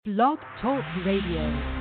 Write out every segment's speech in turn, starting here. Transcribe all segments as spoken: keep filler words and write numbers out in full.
Blog Talk Radio.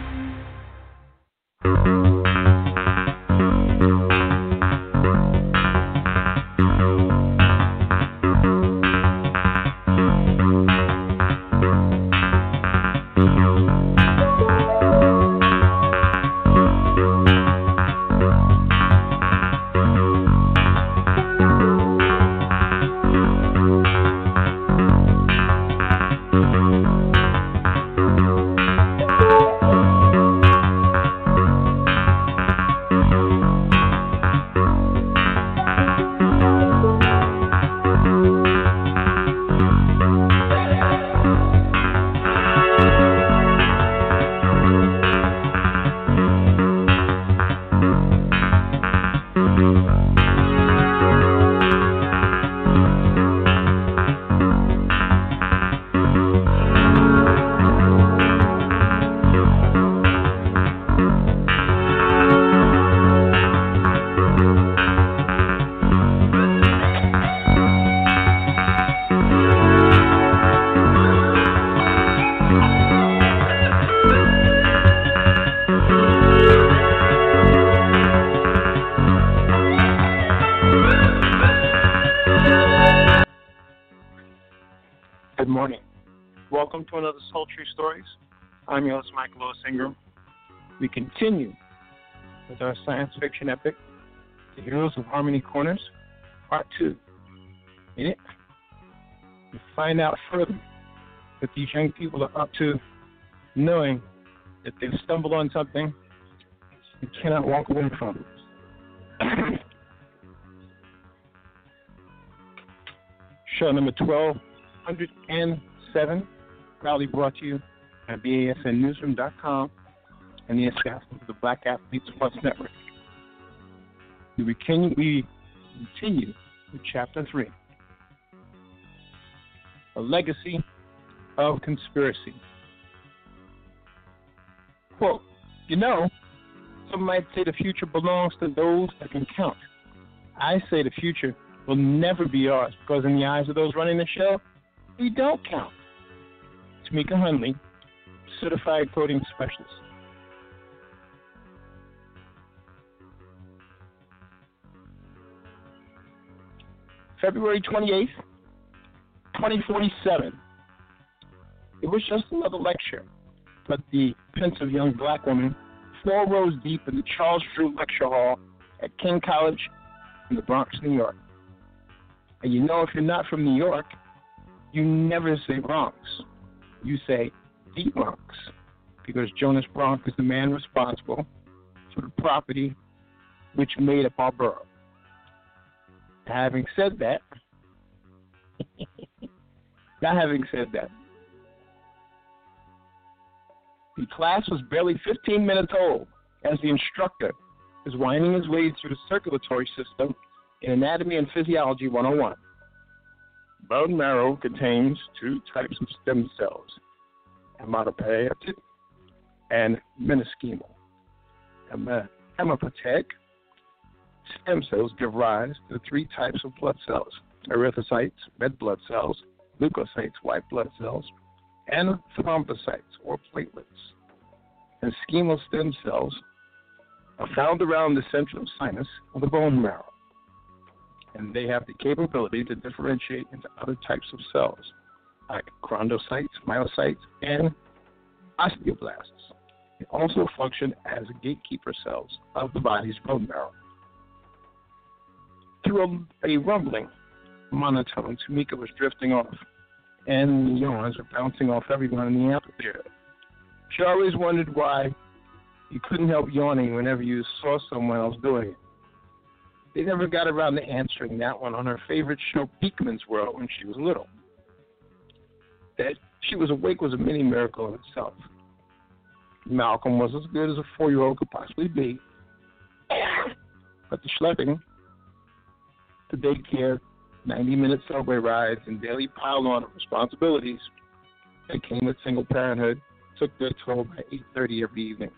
To another Sultry Stories. I'm your host, Michael Lewis Ingram. We continue with our science fiction epic, The Heroes of Harmony Corners, Part two. In it, we find out further what these young people are up to, knowing that they've stumbled on something they cannot walk away from. Show number twelve oh seven. Proudly brought to you by B A S N newsroom dot com and the assessment of the Black Athletes Plus Network. We continue, we continue with Chapter three, A Legacy of Conspiracy. Quote, you know, some might say the future belongs to those that can count. I say the future will never be ours because in the eyes of those running the show, we don't count. Tamika Hunley, certified coding specialist. February twenty-eighth, twenty forty-seven. It was just another lecture, but the pensive young black woman, four rows deep in the Charles Drew Lecture Hall at King College in the Bronx, New York. And you know, if you're not from New York, you never say Bronx. You say the Bronx, because Jonas Bronx is the man responsible for the property which made up our borough. Having said that, now having said that, the class was barely fifteen minutes old as the instructor is winding his way through the circulatory system in Anatomy and Physiology one oh one. Bone marrow contains two types of stem cells, hematopoietic and mesenchymal. Hematopoietic stem cells give rise to three types of blood cells: erythrocytes, red blood cells; leukocytes, white blood cells; and thrombocytes, or platelets. And mesenchymal stem cells are found around the central sinus of the bone marrow, and they have the capability to differentiate into other types of cells, like chondrocytes, myocytes, and osteoblasts. They also function as gatekeeper cells of the body's bone marrow. Through a, a rumbling monotone, Tamika was drifting off, and the yawns were bouncing off everyone in the amphitheater. She always wondered why you couldn't help yawning whenever you saw someone else doing it. They never got around to answering that one on her favorite show, Beekman's World, when she was little. That she was awake was a mini miracle in itself. Malcolm was as good as a four-year-old could possibly be. But the schlepping, the daycare, ninety-minute subway rides, and daily pile-on of responsibilities that came with single parenthood took their toll by eight thirty every evening.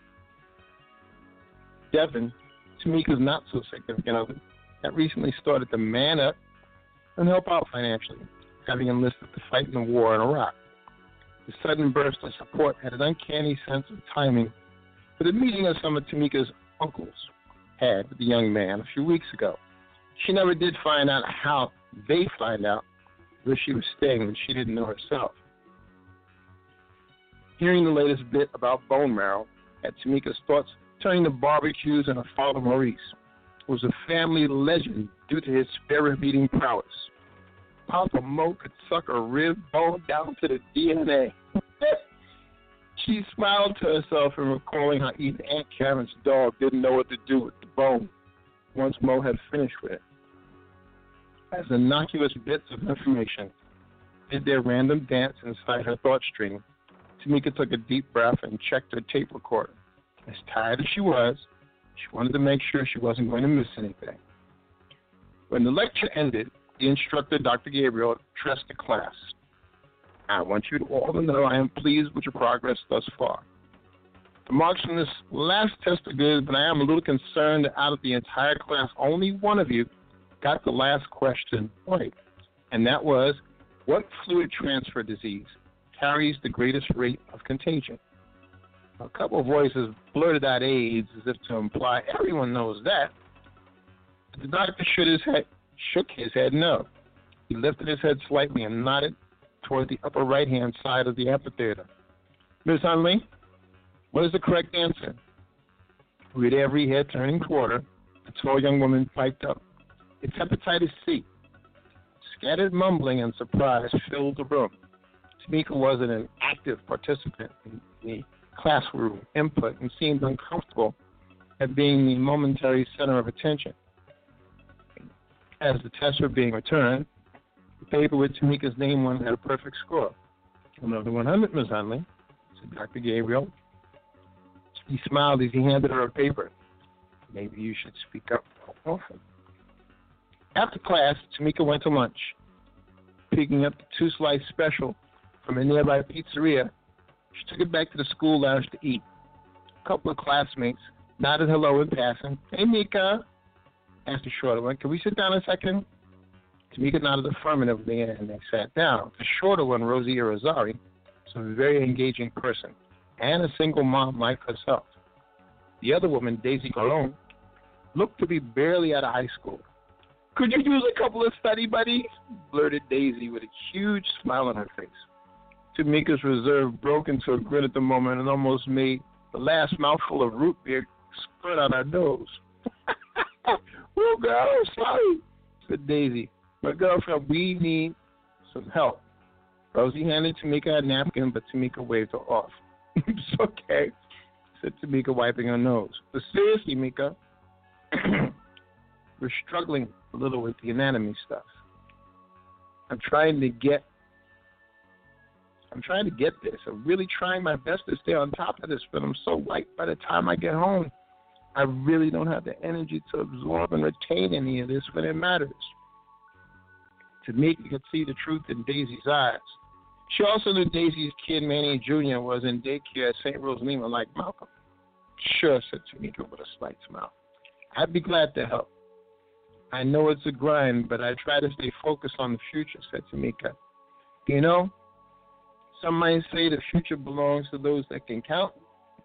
Devin, Tamika's not-so-significant other, had recently started to man up and help out financially, having enlisted to fight in the war in Iraq. The sudden burst of support had an uncanny sense of timing for the meeting of some of Tamika's uncles had with the young man a few weeks ago. She never did find out how they find out where she was staying when she didn't know herself. Hearing the latest bit about bone marrow had Tamika's thoughts turning to barbecues and her father Maurice, who was a family legend due to his spare rib eating prowess. Papa Mo could suck a rib bone down to the D N A. She smiled to herself and recalling how even Aunt Karen's dog didn't know what to do with the bone once Mo had finished with it. As innocuous bits of information did their random dance inside her thought stream, Tamika took a deep breath and checked her tape recorder. As tired as she was, she wanted to make sure she wasn't going to miss anything. When the lecture ended, the instructor, Doctor Gabriel, addressed the class. I want you all to know I am pleased with your progress thus far. The marks from this last test are good, but I am a little concerned that out of the entire class, only one of you got the last question right, and that was, what fluid transfer disease carries the greatest rate of contagion? A couple of voices blurted out AIDS as if to imply everyone knows that. But the doctor shook his head, shook his head no. He lifted his head slightly and nodded toward the upper right-hand side of the amphitheater. Miss Hunley, what is the correct answer? With every head turning toward her, the tall young woman piped up. It's hepatitis C. Scattered mumbling and surprise filled the room. Tamika wasn't an active participant in the classroom input and seemed uncomfortable at being the momentary center of attention. As the tests were being returned, the paper with Tamika's name on it had a perfect score. Another one hundred, Miss Hunley, said Doctor Gabriel. He smiled as he handed her a paper. Maybe you should speak up more often. After class, Tamika went to lunch. Picking up the two-slice special from a nearby pizzeria, she took it back to the school lounge to eat. A couple of classmates nodded hello in passing. Hey, Mika, asked the shorter one. Can we sit down a second? Tamika nodded affirmatively, and they sat down. The shorter one, Rosie Irizarry, was a very engaging person and a single mom like herself. The other woman, Daisy Colon, looked to be barely out of high school. Could you use a couple of study buddies? Blurted Daisy with a huge smile on her face. Tamika's reserve broke into a grin at the moment and almost made the last mouthful of root beer squirt out her nose. Well, girl, sorry, said Daisy. My girlfriend, we need some help. Rosie handed Tamika a napkin, but Tamika waved her off. It's okay, said Tamika, wiping her nose. But seriously, Mika, we're struggling a little with the anatomy stuff. I'm trying to get I'm trying to get this. I'm really trying my best to stay on top of this, but I'm so light by the time I get home. I really don't have the energy to absorb and retain any of this when it matters. Tamika could see the truth in Daisy's eyes. She also knew Daisy's kid, Manny Junior, was in daycare at Saint Rose Lima like Malcolm. Sure, said Tamika with a slight smile. I'd be glad to help. I know it's a grind, but I try to stay focused on the future, said Tamika. You know, some might say the future belongs to those that can count.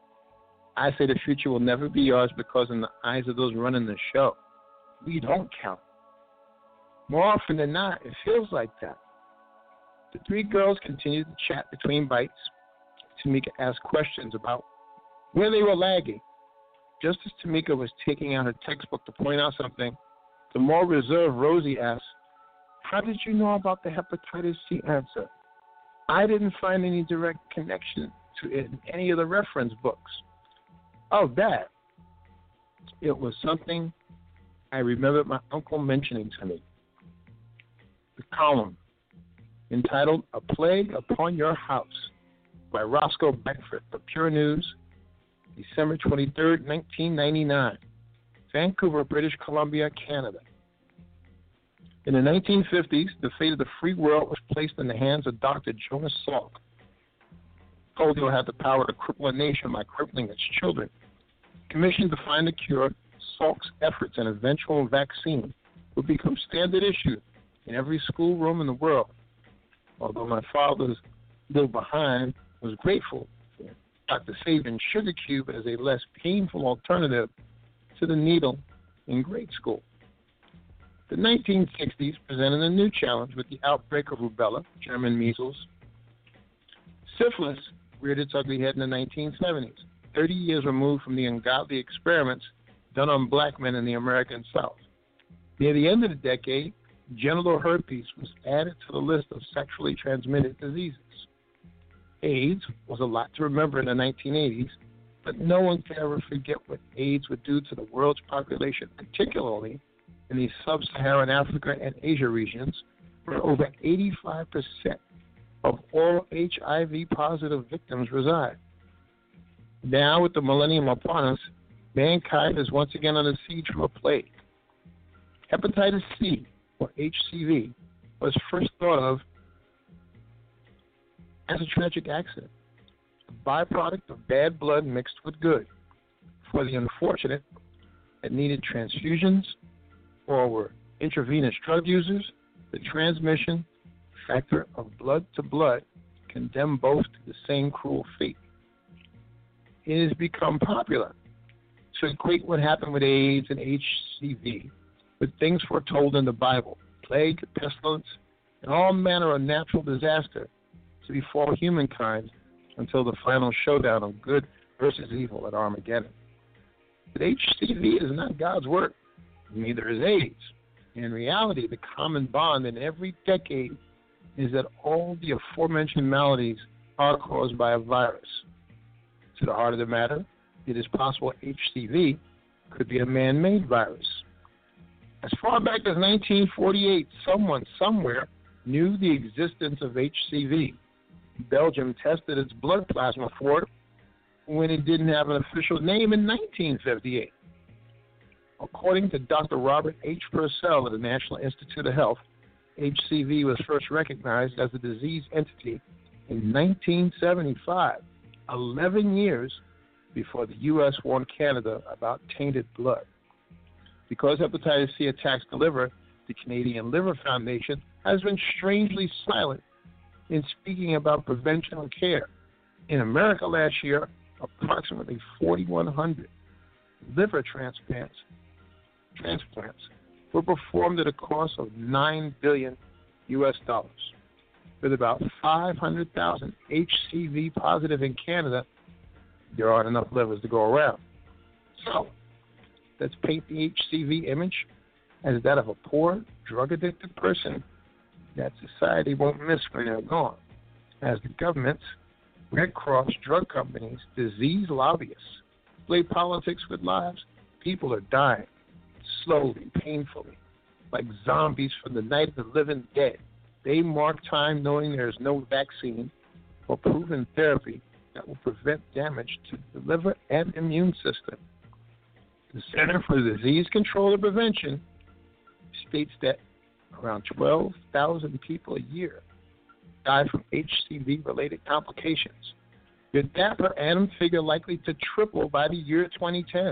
I say the future will never be yours because in the eyes of those running the show, we don't count. More often than not, it feels like that. The three girls continued to chat between bites. Tamika asked questions about where they were lagging. Just as Tamika was taking out her textbook to point out something, the more reserved Rosie asked, how did you know about the hepatitis C answer? I didn't find any direct connection to it in any of the reference books. Oh, that. It was something I remembered my uncle mentioning to me. The column entitled A Plague Upon Your House by Roscoe Beckford for Pure News, December twenty-third, nineteen ninety-nine, Vancouver, British Columbia, Canada. In the nineteen fifties, the fate of the free world was placed in the hands of Doctor Jonas Salk. Polio had the power to cripple a nation by crippling its children. Commissioned to find a cure, Salk's efforts and eventual vaccine would become standard issue in every schoolroom in the world. Although my father's Bill Behind was grateful for Doctor Sabin's sugar cube as a less painful alternative to the needle in grade school. The nineteen sixties presented a new challenge with the outbreak of rubella, German measles. Syphilis reared its ugly head in the nineteen seventies, thirty years removed from the ungodly experiments done on black men in the American South. Near the end of the decade, genital herpes was added to the list of sexually transmitted diseases. AIDS was a lot to remember in the nineteen eighties, but no one can ever forget what AIDS would do to the world's population, particularly in the sub-Saharan Africa and Asia regions, where over eighty-five percent of all H I V-positive victims reside. Now, with the millennium upon us, mankind is once again under siege from a plague. Hepatitis C, or H C V, was first thought of as a tragic accident, a byproduct of bad blood mixed with good, for the unfortunate that needed transfusions or were intravenous drug users. The transmission factor of blood to blood condemn both to the same cruel fate. It has become popular to equate what happened with AIDS and H C V with things foretold in the Bible, plague, pestilence, and all manner of natural disaster to befall humankind until the final showdown of good versus evil at Armageddon. But H C V is not God's work, neither is AIDS. In reality, the common bond in every decade is that all the aforementioned maladies are caused by a virus. To the heart of the matter, it is possible H C V could be a man-made virus. As far back as nineteen forty-eight, someone somewhere knew the existence of H C V. Belgium tested its blood plasma for it when it didn't have an official name in nineteen fifty-eight. According to Doctor Robert H. Purcell of the National Institute of Health, H C V was first recognized as a disease entity in nineteen seventy-five, eleven years before the U S warned Canada about tainted blood. Because hepatitis C attacks the liver, the Canadian Liver Foundation has been strangely silent in speaking about prevention and care. In America last year, approximately forty-one hundred liver transplants transplants were performed at a cost of nine billion U S dollars. With about five hundred thousand H C V positive in Canada, there aren't enough livers to go around. So, let's paint the H C V image as that of a poor, drug-addicted person that society won't miss when they're gone. As the governments, Red Cross, drug companies, disease lobbyists play politics with lives, people are dying, slowly, painfully, like zombies from the night of the living dead. They mark time knowing there is no vaccine or proven therapy that will prevent damage to the liver and immune system. The Center for Disease Control and Prevention states that around twelve thousand people a year die from H C V-related complications, with that per annum figure likely to triple by the year twenty ten.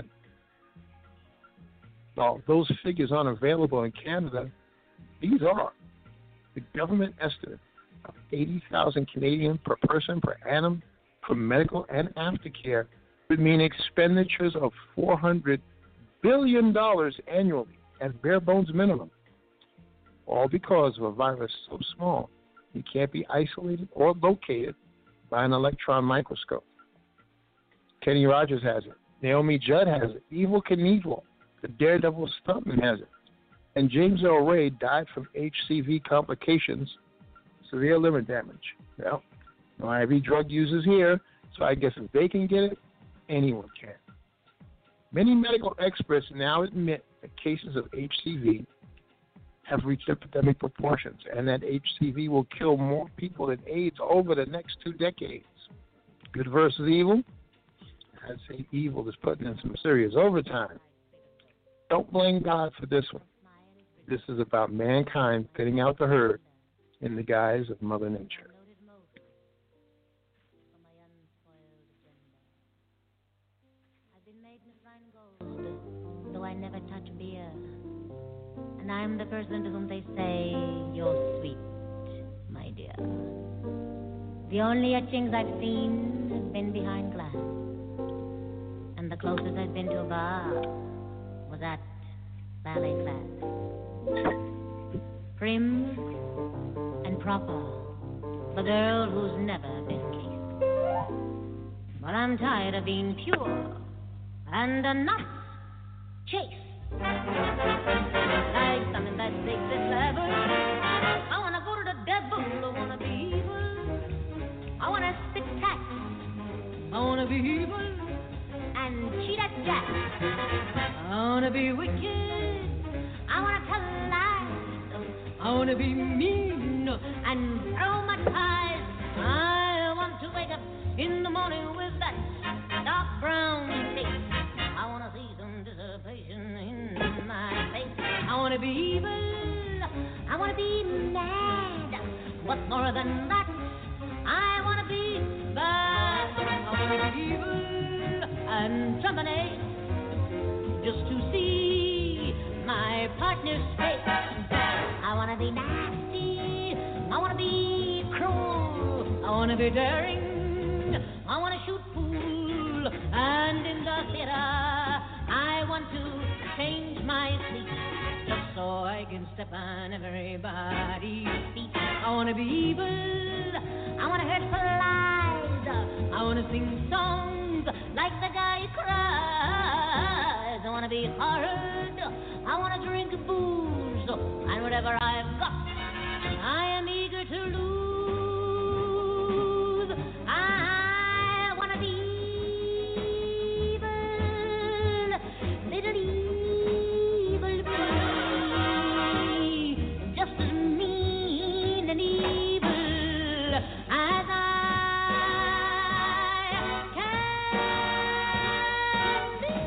While those figures aren't available in Canada, these are. The government estimate of eighty thousand Canadians per person per annum for medical and aftercare would mean expenditures of four hundred billion dollars annually at bare bones minimum, all because of a virus so small it can't be isolated or located by an electron microscope. Kenny Rogers has it. Naomi Judd has it. Evel Knievel, the daredevil stuntman, has it. And James Earl Ray died from H C V complications, severe liver damage. Well, no I V drug users here, so I guess if they can get it, anyone can. Many medical experts now admit that cases of H C V have reached epidemic proportions and that H C V will kill more people than AIDS over the next two decades. Good versus evil? I'd say evil is putting in some serious overtime. Don't blame God for this one. This is about mankind thinning out the herd in the guise of Mother Nature. Though I never touch beer, and I'm the person to whom they say, you're sweet, my dear. The only etchings I've seen have been behind glass. And the closest I've been to a bar was at ballet class. Prim and proper, the girl who's never been kissed. But I'm tired of being pure and not chaste. Like something that takes its level. I wanna go to the devil, I wanna be evil. I wanna spit tax, I wanna be evil and cheat at Jack. I wanna be wicked, I wanna tell lies. I wanna be mean and throw my ties. I want to wake up in the morning with that dark brown face. I wanna see some dissipation in my face. I wanna be evil, I wanna be mad. What's more than that? I wanna be bad. I wanna be evil and terminate just to see my partner's face. I wanna be nasty, I wanna be cruel, I wanna be daring, I wanna shoot pool, and in the theater I want to change my seat just so I can step on everybody's feet. I wanna be evil, I wanna hurt flies, I wanna sing songs like the guy who cries. I wanna be hard, I wanna drink booze, and whatever I've got I am eager to lose. I wanna be evil, little evil me, just as mean and evil as I can be.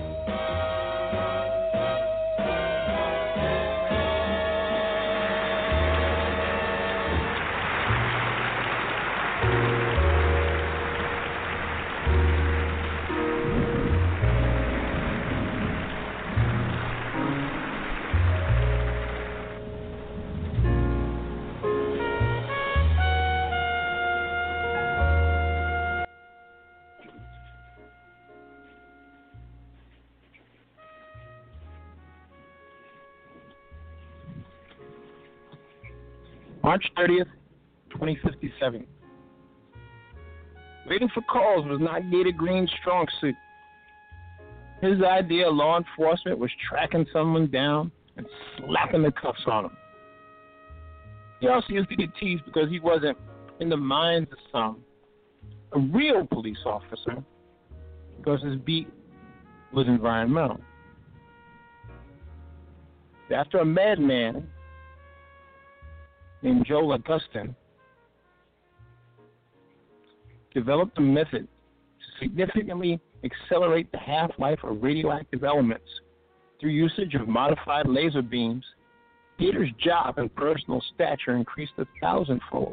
March thirtieth, twenty fifty-seven. Waiting for calls was not Gator Green's strong suit. His idea of law enforcement was tracking someone down and slapping the cuffs on him. He also used to get teased because he wasn't, in the minds of some, a real police officer because his beat was environmental. After a madman named Joel Augustin developed a method to significantly accelerate the half-life of radioactive elements through usage of modified laser beams, Gator's job and personal stature increased a thousandfold.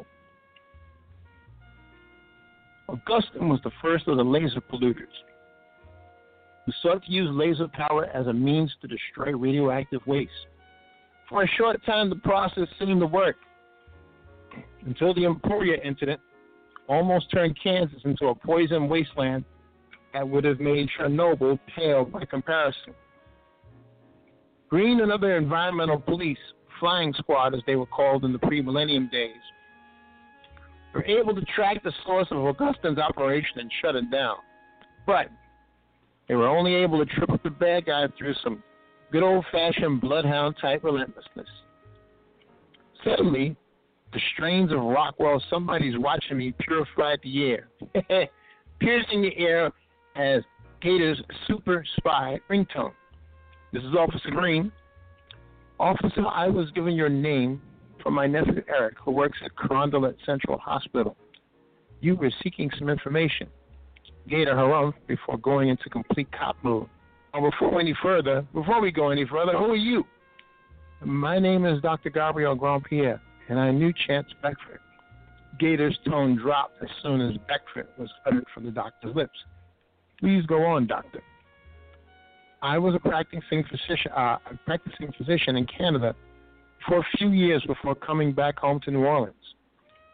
Augustin was the first of the laser polluters who sought to use laser power as a means to destroy radioactive waste. For a short time, the process seemed to work, until the Emporia incident almost turned Kansas into a poison wasteland that would have made Chernobyl pale by comparison. Green and other environmental police, flying squad as they were called in the pre-millennium days, were able to track the source of Augustin's operation and shut it down. But they were only able to trip up the bad guy through some good old-fashioned bloodhound-type relentlessness. Suddenly, the strains of Rockwell, Somebody's Watching Me, purified the air, piercing the air as Gator's super spy ringtone. This is Officer Green. Officer, I was given your name from my nephew Eric, who works at Carondelet Central Hospital. You were seeking some information. Gator harumphed before going into complete cop mode. Now, before any further, before we go any further, who are you? My name is Doctor Gabriel Grandpierre, and I knew Chance Beckford. Gator's tone dropped as soon as Beckford was uttered from the doctor's lips. Please go on, doctor. I was a practicing physician, uh, a practicing physician in Canada for a few years before coming back home to New Orleans.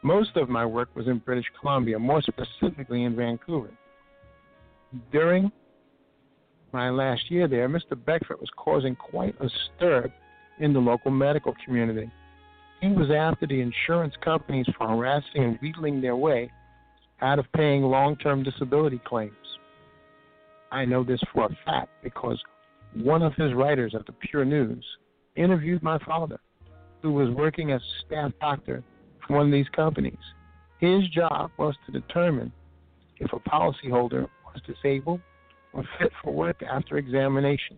Most of my work was in British Columbia, more specifically in Vancouver. During my last year there, Mister Beckford was causing quite a stir in the local medical community. He was after the insurance companies for harassing and wheedling their way out of paying long-term disability claims. I know this for a fact because one of his writers at the Pure News interviewed my father, who was working as a staff doctor for one of these companies. His job was to determine if a policyholder was disabled or fit for work after examination.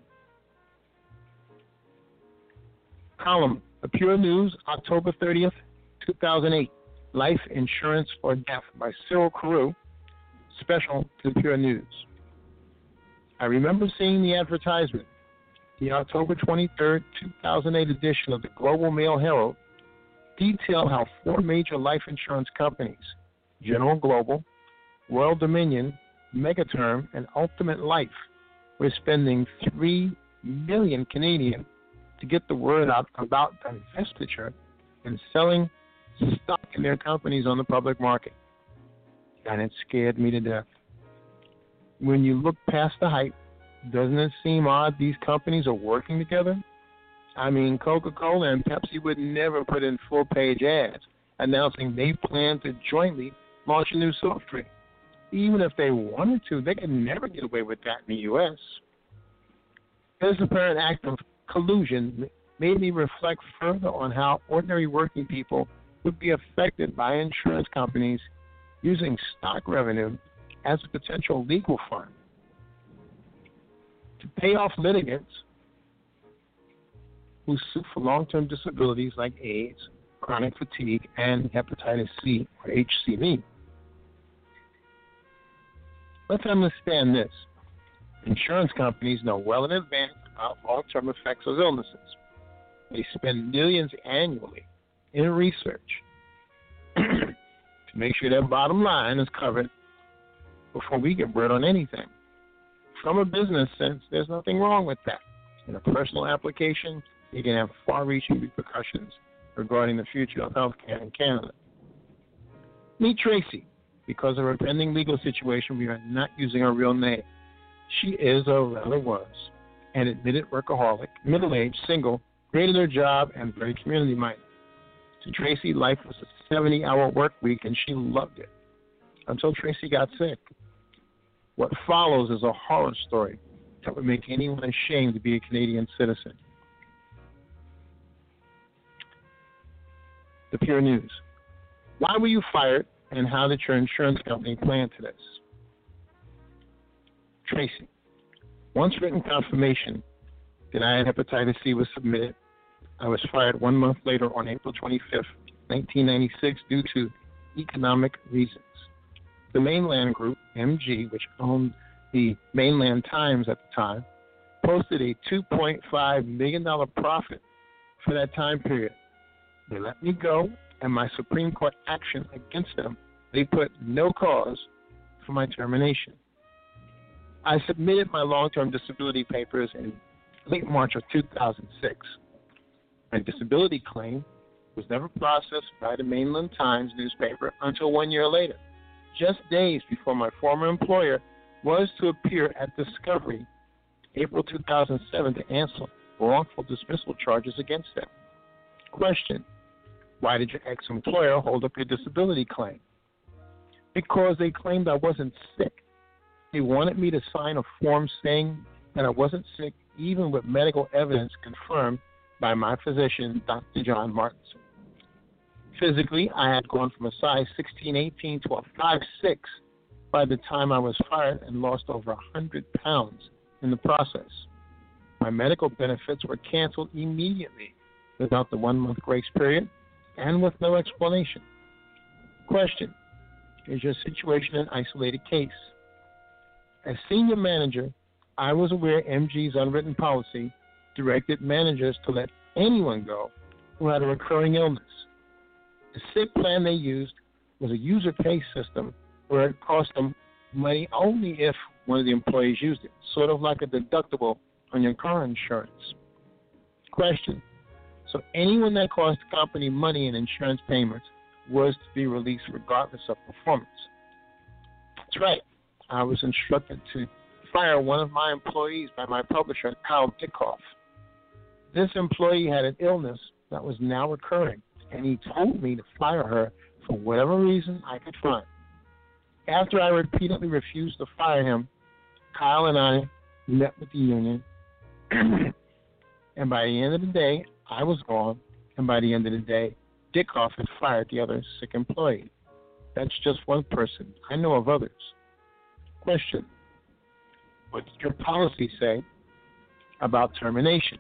Column, The Pure News, October thirtieth, two thousand eight. Life Insurance or Death by Cyril Carew, special to the Pure News. I remember seeing the advertisement. The October twenty-third, two thousand eight edition of the Global Mail Herald detailed how four major life insurance companies, General Global, Royal Dominion, Megaterm, and Ultimate Life, were spending three million Canadian to get the word out about divestiture and selling stock in their companies on the public market. And it scared me to death. When you look past the hype, doesn't it seem odd these companies are working together? I mean, Coca-Cola and Pepsi would never put in full-page ads announcing they plan to jointly launch a new soft drink. Even if they wanted to, they could never get away with that in the U S This apparent act of collusion made me reflect further on how ordinary working people would be affected by insurance companies using stock revenue as a potential legal fund to pay off litigants who sue for long-term disabilities like AIDS, chronic fatigue, and hepatitis C or H C V. Let's understand this. Insurance companies know well in advance about long-term effects of illnesses. They spend millions annually in research to make sure their bottom line is covered before we get word on anything. From a business sense, there's nothing wrong with that. In a personal application, it can have far-reaching repercussions regarding the future of healthcare in Canada. Meet Tracy. Because of her pending legal situation, we are not using her real name. She is, or rather was, an admitted workaholic, middle-aged, single, great at her job, and very community-minded. To Tracy, life was a seventy-hour work week, and she loved it until Tracy got sick. What follows is a horror story that would make anyone ashamed to be a Canadian citizen. The Pure News. Why were you fired, and how did your insurance company plan to this? Tracy. Once written confirmation that I had hepatitis C was submitted, I was fired one month later on April twenty-fifth, nineteen ninety-six, due to economic reasons. The Mainland Group, M G, which owned the Mainland Times at the time, posted a two point five million dollars profit for that time period. They let me go, and my Supreme Court action against them, they put no cause for my termination. I submitted my long-term disability papers in late March of two thousand six. My disability claim was never processed by the Mainland Times newspaper until one year later, just days before my former employer was to appear at Discovery, April two thousand seven, to answer wrongful dismissal charges against them. Question: why did your ex-employer hold up your disability claim? Because they claimed I wasn't sick. They wanted me to sign a form saying that I wasn't sick, even with medical evidence confirmed by my physician, Doctor John Martinson. Physically, I had gone from a size sixteen eighteen to a five six by the time I was fired and lost over one hundred pounds in the process. My medical benefits were canceled immediately without the one-month grace period and with no explanation. Question: is your situation an isolated case? As senior manager, I was aware M G's unwritten policy directed managers to let anyone go who had a recurring illness. The sick plan they used was a user pay system where it cost them money only if one of the employees used it, sort of like a deductible on your car insurance. Question: so anyone that cost the company money in insurance payments was to be released regardless of performance. That's right. I was instructed to fire one of my employees by my publisher, Kyle Dickoff. This employee had an illness that was now recurring, and he told me to fire her for whatever reason I could find. After I repeatedly refused to fire him, Kyle and I met with the union, and by the end of the day, I was gone, and by the end of the day, Dickoff had fired the other sick employee. That's just one person. I know of others. Question: what did your policy say about termination?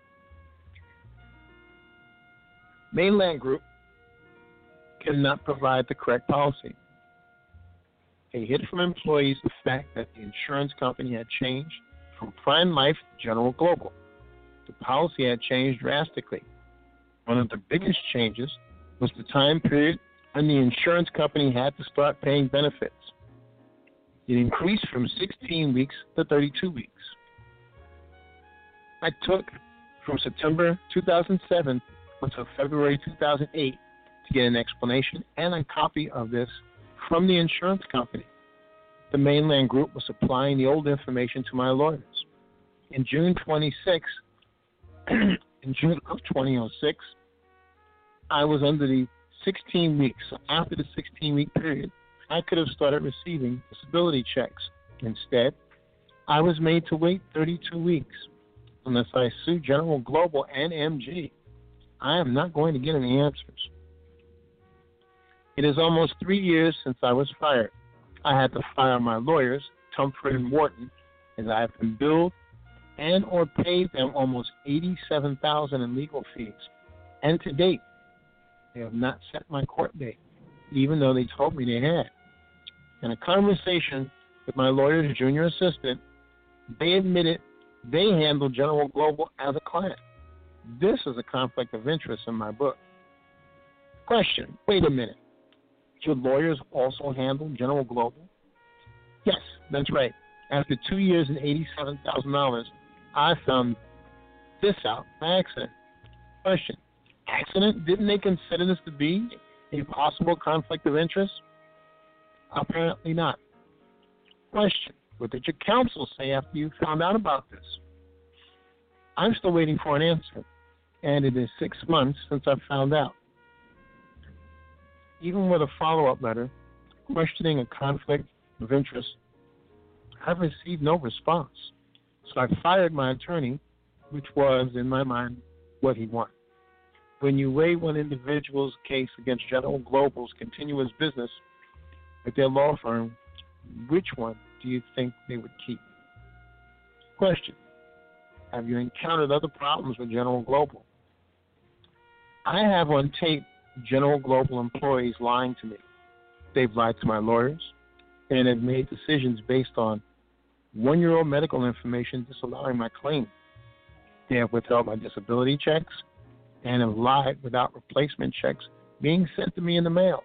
Mainland Group cannot provide the correct policy. They hid from employees the fact that the insurance company had changed from Prime Life to General Global. The policy had changed drastically. One of the biggest changes was the time period when the insurance company had to start paying benefits. It increased from sixteen weeks to thirty-two weeks. I took from September two thousand seven until February two thousand eight to get an explanation and a copy of this from the insurance company. The Mainland Group was supplying the old information to my lawyers. In June twenty-sixth, in June of twenty oh six, I was under the sixteen weeks. So after the sixteen-week period, I could have started receiving disability checks. Instead, I was made to wait thirty-two weeks. Unless I sue General Global and M G, I am not going to get any answers. It is almost three years since I was fired. I had to fire my lawyers, Tumford and Wharton, as I have been billed and or paid them almost eighty-seven thousand dollars in legal fees. And to date, they have not set my court date, even though they told me they had. In a conversation with my lawyer's junior assistant, they admitted they handled General Global as a client. This is a conflict of interest in my book. Question: wait a minute. Your lawyers also handle General Global? Yes, that's right. After two years and eighty-seven thousand dollars, I found this out by accident. Question: accident? Didn't they consider this to be a possible conflict of interest? Apparently not. Question: what did your counsel say after you found out about this? I'm still waiting for an answer, and it is six months since I found out. Even with a follow-up letter questioning a conflict of interest, I've received no response. So I fired my attorney, which was, in my mind, what he wanted. When you weigh one individual's case against General Global's continuous business with their law firm, which one do you think they would keep? Question: have you encountered other problems with General Global? I have on tape General Global employees lying to me. They've lied to my lawyers and have made decisions based on one-year-old medical information disallowing my claim. They have withheld my disability checks and have lied without replacement checks being sent to me in the mail.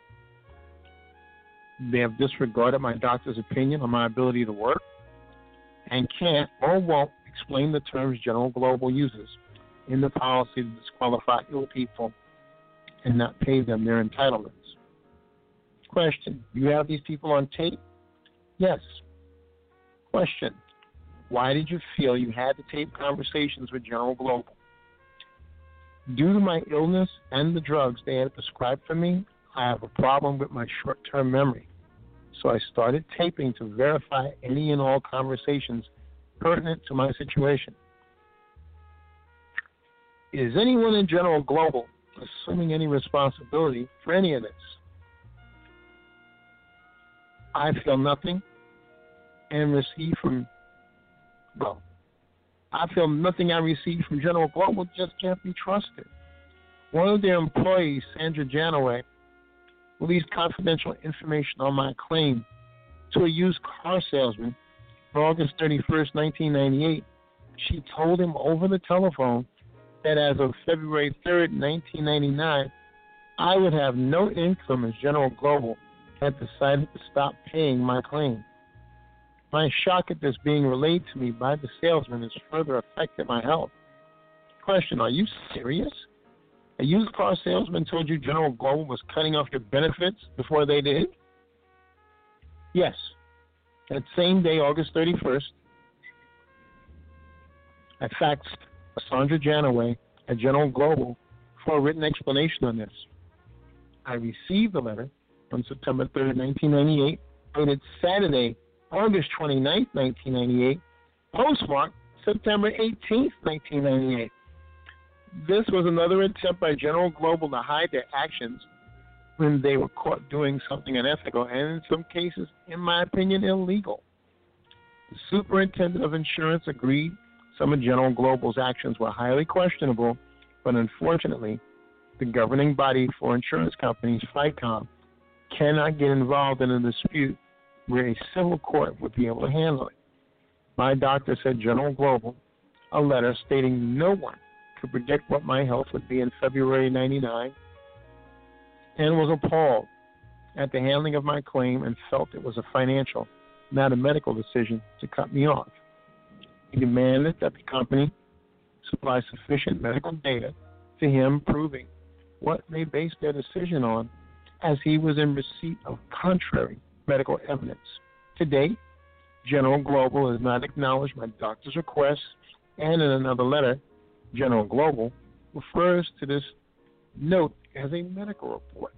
They have disregarded my doctor's opinion on my ability to work and can't or won't explain the terms General Global uses in the policy to disqualify ill people and not pay them their entitlements. Question: you have these people on tape? Yes. Question: why did you feel you had to tape conversations with General Global? Due to my illness and the drugs they had prescribed for me, I have a problem with my short-term memory. So I started taping to verify any and all conversations pertinent to my situation. Is anyone in General Global assuming any responsibility for any of this? I feel nothing and receive from, well, I feel nothing I receive from General Global just can't be trusted. One of their employees, Sandra Janaway, released confidential information on my claim to a used car salesman on August thirty-first, nineteen ninety-eight. She told him over the telephone that as of February third, nineteen ninety-nine, I would have no income as General Global had decided to stop paying my claim. My shock at this being relayed to me by the salesman has further affected my health. Question: are you serious? A used car salesman told you General Global was cutting off your benefits before they did? Yes. That same day, August thirty-first, I faxed Sandra Janaway at General Global for a written explanation on this. I received the letter on September third, nineteen ninety-eight, dated Saturday, August twenty-ninth, nineteen ninety-eight, postmarked September eighteenth, nineteen ninety-eight. This was another attempt by General Global to hide their actions when they were caught doing something unethical and, in some cases, in my opinion, illegal. The superintendent of insurance agreed some of General Global's actions were highly questionable, but unfortunately, the governing body for insurance companies, FICOM, cannot get involved in a dispute where a civil court would be able to handle it. My doctor sent General Global a letter stating no one could predict what my health would be in February ninety-nine, and was appalled at the handling of my claim and felt it was a financial, not a medical decision to cut me off. He demanded that the company supply sufficient medical data to him proving what they based their decision on, as he was in receipt of contrary medical evidence. To date, General Global has not acknowledged my doctor's request, and in another letter, General Global refers to this note as a medical report.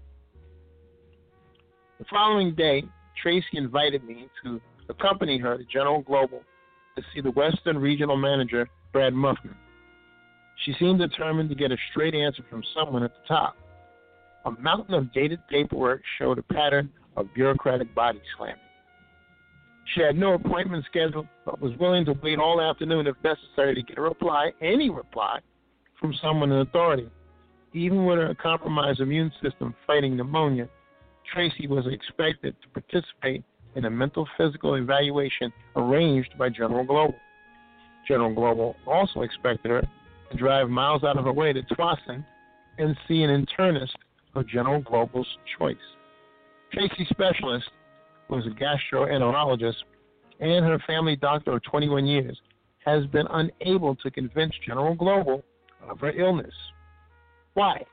The following day, Tracy invited me to accompany her to General Global to see the Western Regional Manager, Brad Muffman. She seemed determined to get a straight answer from someone at the top. A mountain of dated paperwork showed a pattern of bureaucratic body slamming. She had no appointment scheduled, but was willing to wait all afternoon if necessary to get a reply, any reply, from someone in authority. Even with her compromised immune system fighting pneumonia, Tracy was expected to participate in a mental physical evaluation arranged by General Global. General Global also expected her to drive miles out of her way to Towson and see an internist of General Global's choice. Tracy's specialist was a gastroenterologist, and her family doctor of twenty-one years has been unable to convince General Global of her illness. Why?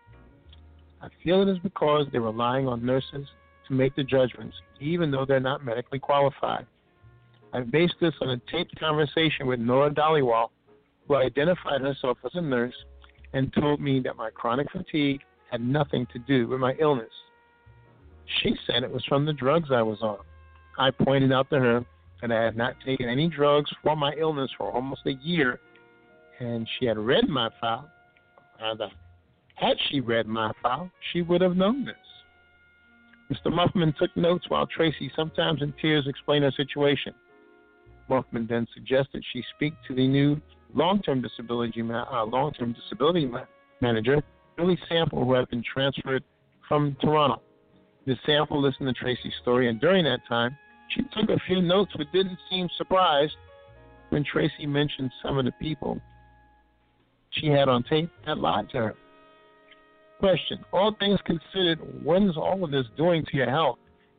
I feel it is because they're relying on nurses to make the judgments, even though they're not medically qualified. I based this on a taped conversation with Nora Dhaliwal, who identified herself as a nurse and told me that my chronic fatigue had nothing to do with my illness. She said it was from the drugs I was on. I pointed out to her that I had not taken any drugs for my illness for almost a year, and she had read my file. Rather, had she read my file, she would have known this. Mister Muffman took notes while Tracy, sometimes in tears, explained her situation. Muffman then suggested she speak to the new long-term disability ma- uh, long-term disability ma- manager, Billy Sample, who had been transferred from Toronto. Miz Sample listened to Tracy's story, and during that time, she took a few notes but didn't seem surprised when Tracy mentioned some of the people she had on tape that lied to her. Question: all things considered, what is all of this doing to your health?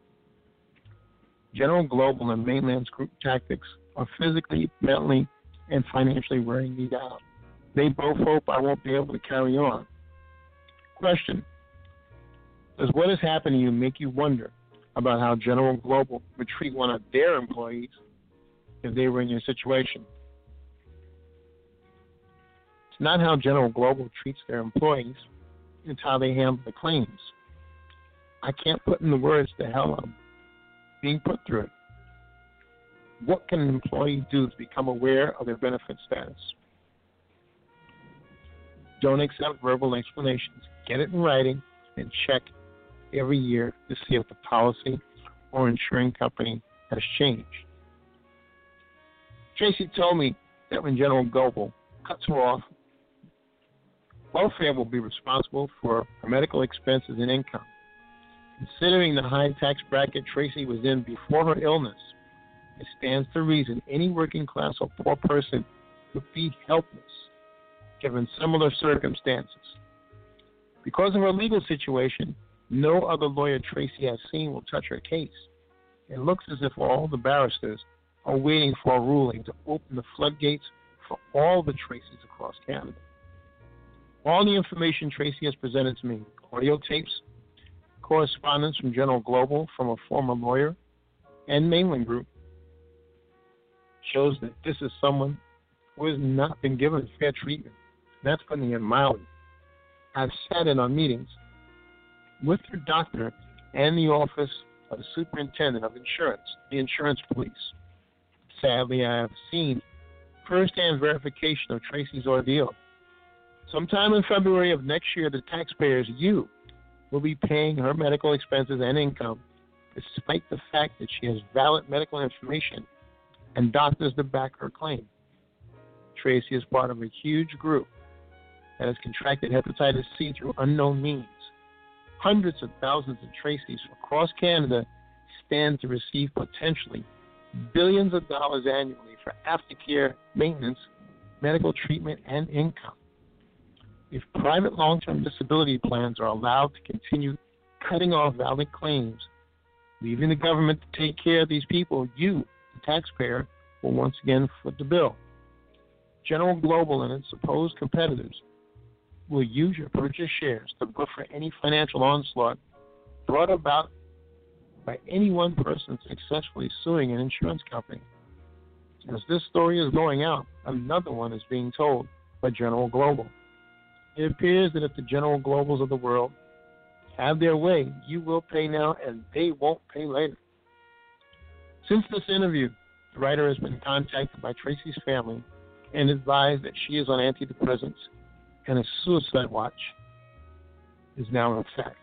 General Global and Mainland's group tactics are physically, mentally, and financially wearing me down. They both hope I won't be able to carry on. Question: does what has happened to you make you wonder about how General Global would treat one of their employees if they were in your situation? It's not how General Global treats their employees, it's how they handle the claims. I can't put in the words the hell I'm being put through it. What can an employee do to become aware of their benefit status? Don't accept verbal explanations. Get it in writing and check every year to see if the policy or insuring company has changed. Tracy told me that when General Global cuts her off, welfare will be responsible for her medical expenses and income. Considering the high tax bracket Tracy was in before her illness, it stands to reason any working class or poor person would be helpless given similar circumstances. Because of her legal situation, no other lawyer Tracy has seen will touch her case. It looks as if all the barristers are waiting for a ruling to open the floodgates for all the Tracys across Canada. All the information Tracy has presented to me, audio tapes, correspondence from General Global from a former lawyer and mailing group, shows that this is someone who has not been given fair treatment. That's putting it mildly. I've sat in on meetings with her doctor and the office of the superintendent of insurance, the insurance police. Sadly, I have seen firsthand verification of Tracy's ordeal. Sometime in February of next year, the taxpayers, you, will be paying her medical expenses and income, despite the fact that she has valid medical information and doctors to back her claim. Tracy is part of a huge group that has contracted hepatitis C through unknown means. Hundreds of thousands of Tracys across Canada stand to receive potentially billions of dollars annually for aftercare, maintenance, medical treatment, and income. If private long-term disability plans are allowed to continue cutting off valid claims, leaving the government to take care of these people, you, the taxpayer, will once again foot the bill. General Global and its supposed competitors will use your purchased shares to buffer any financial onslaught brought about by any one person successfully suing an insurance company. As this story is going out, another one is being told by General Global. It appears that if the General Globals of the world have their way, you will pay now and they won't pay later. Since this interview, the writer has been contacted by Tracy's family and advised that she is on antidepressants and a suicide watch is now in effect.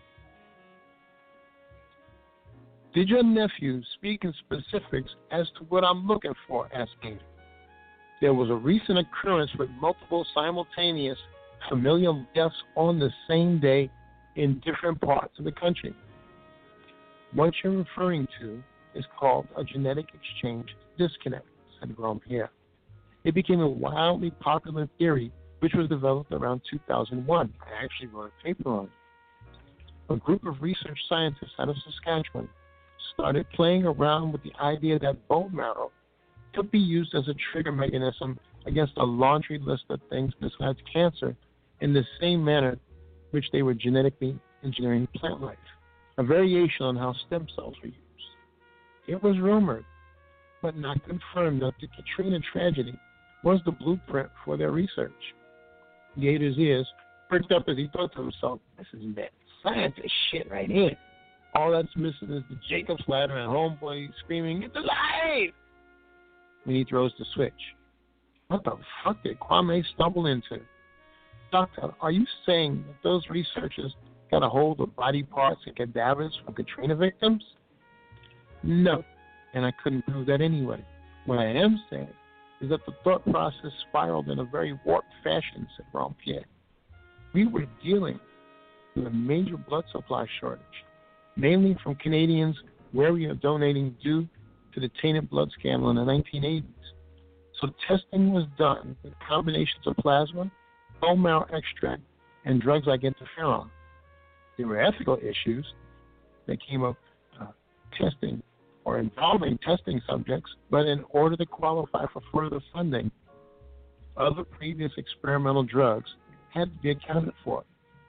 Did your nephew speak in specifics as to what I'm looking for? Asked Gator. There was a recent occurrence with multiple simultaneous familial deaths on the same day in different parts of the country. What you're referring to is called a genetic exchange disconnect, said Grandpierre. It became a wildly popular theory which was developed around two thousand one. I actually wrote a paper on it. A group of research scientists out of Saskatchewan started playing around with the idea that bone marrow could be used as a trigger mechanism against a laundry list of things besides cancer in the same manner which they were genetically engineering plant life, a variation on how stem cells were used. It was rumored, but not confirmed, that the Katrina tragedy was the blueprint for their research. Gator's ears perked up as he thought to himself, this is mad scientist shit right here. All that's missing is the Jacob's ladder and homeboy screaming, it's alive! When he throws the switch. What the fuck did Kwame stumble into? Doctor, are you saying that those researchers got a hold of body parts and cadavers from Katrina victims? No, and I couldn't prove that anyway. What I am saying is that the thought process spiraled in a very warped fashion, said Grandpierre. We were dealing with a major blood supply shortage, mainly from Canadians wary of donating due to the tainted blood scandal in the nineteen eighties. So testing was done with combinations of plasma, bone marrow extract, and drugs like interferon. There were ethical issues that came up uh, testing or involving testing subjects, but in order to qualify for further funding, other previous experimental drugs had to be accounted for.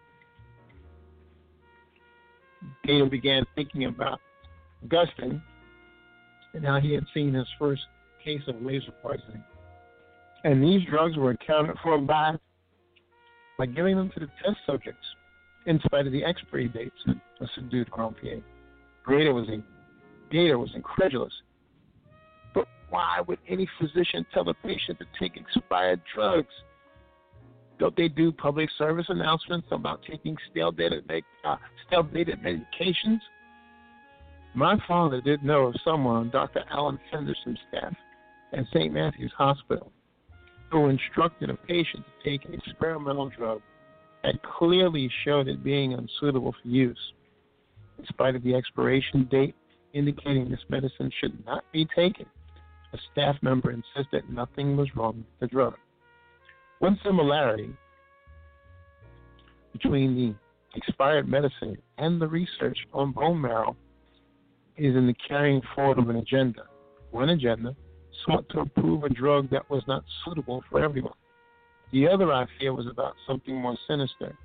Gator began thinking about Augustine and how he had seen his first case of laser poisoning. And these drugs were accounted for by, by giving them to the test subjects, in spite of the expiry dates, a subdued Grandpierre. Gator was, a, Gator was incredulous. But why would any physician tell a patient to take expired drugs? Don't they do public service announcements about taking stale-dated uh, stale-dated medications? My father did know of someone on Doctor Alan Henderson's staff at Saint Matthew's Hospital who instructed a patient to take an experimental drug that clearly showed it being unsuitable for use. In spite of the expiration date indicating this medicine should not be taken, a staff member insisted nothing was wrong with the drug. One similarity between the expired medicine and the research on bone marrow is in the carrying forward of an agenda. One agenda sought to approve a drug that was not suitable for everyone. The other I fear was about something more sinister.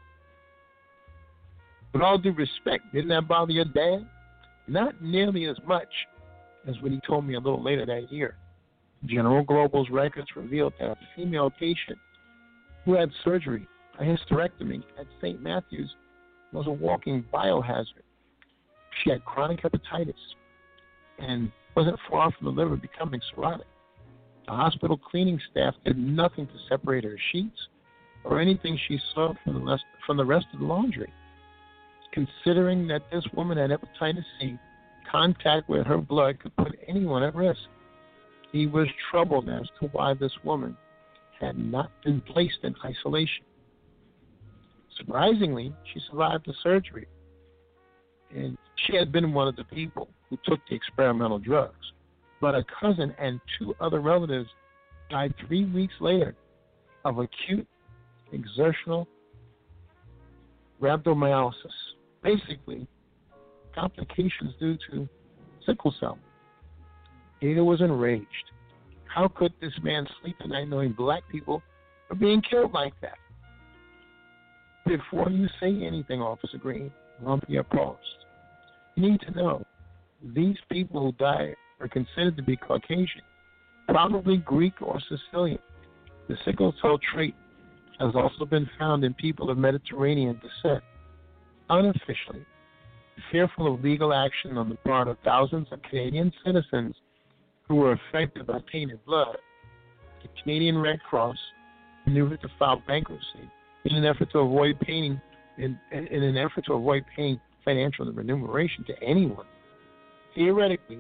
With all due respect, didn't that bother your dad? Not nearly as much as what he told me a little later that year. General Global's records revealed that a female patient who had surgery, a hysterectomy at Saint Matthew's, was a walking biohazard. She had chronic hepatitis and wasn't far from the liver becoming cirrhotic. The hospital cleaning staff did nothing to separate her sheets or anything she saw from the rest, from the rest of the laundry. Considering that this woman had hepatitis C, contact with her blood could put anyone at risk. He was troubled as to why this woman had not been placed in isolation. Surprisingly, she survived the surgery, and she had been one of the people who took the experimental drugs. But a cousin and two other relatives died three weeks later of acute exertional rhabdomyolysis, basically complications due to sickle cell. Ada was enraged. How could this man sleep at night knowing black people are being killed like that? Before you say anything, Officer Green, Rompia paused. You need to know, these people who died are considered to be Caucasian, probably Greek or Sicilian. The sickle cell trait has also been found in people of Mediterranean descent. Unofficially, fearful of legal action on the part of thousands of Canadian citizens who were affected by tainted blood, the Canadian Red Cross maneuvered to file bankruptcy in an effort to avoid paying in, in, in an effort to avoid paying financial remuneration to anyone. Theoretically,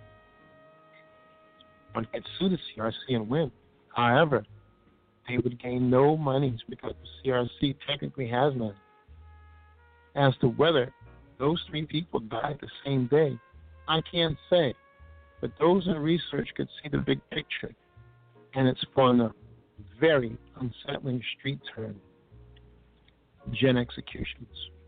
one could sue the C R C and win. However, they would gain no monies because the C R C technically has none. As to whether those three people died the same day, I can't say. But those in research could see the big picture, and it's spawned a very unsettling street turn. Gen executions.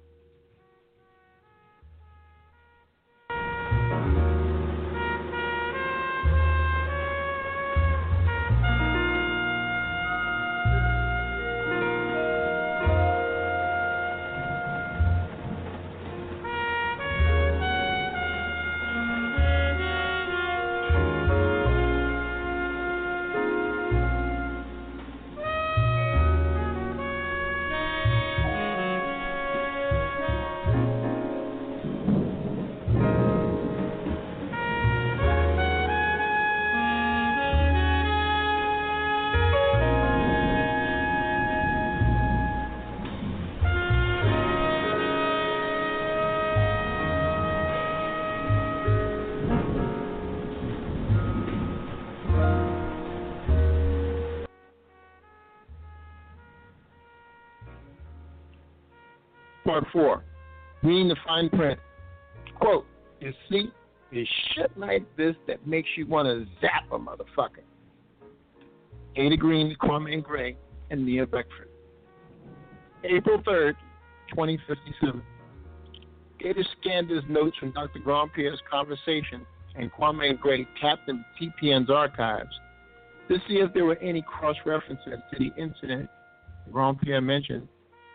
Part four, reading the fine print. Quote, you see, it's shit like this that makes you want to zap a motherfucker. Ada Green, Kwame Gray, and Nia Beckford. April third, twenty fifty-seven. Ada scanned his notes from Doctor Grandpierre's conversation, and Kwame Gray tapped into T P N's archives to see if there were any cross-references to the incident Grandpierre mentioned.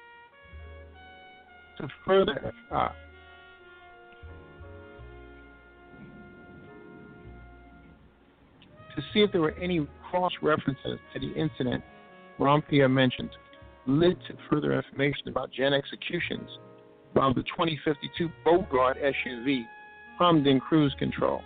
To further uh, to see if there were any cross references to the incident Grandpierre mentioned, led to further information about Gen executions while the twenty fifty-two Bogart S U V hummed in cruise control.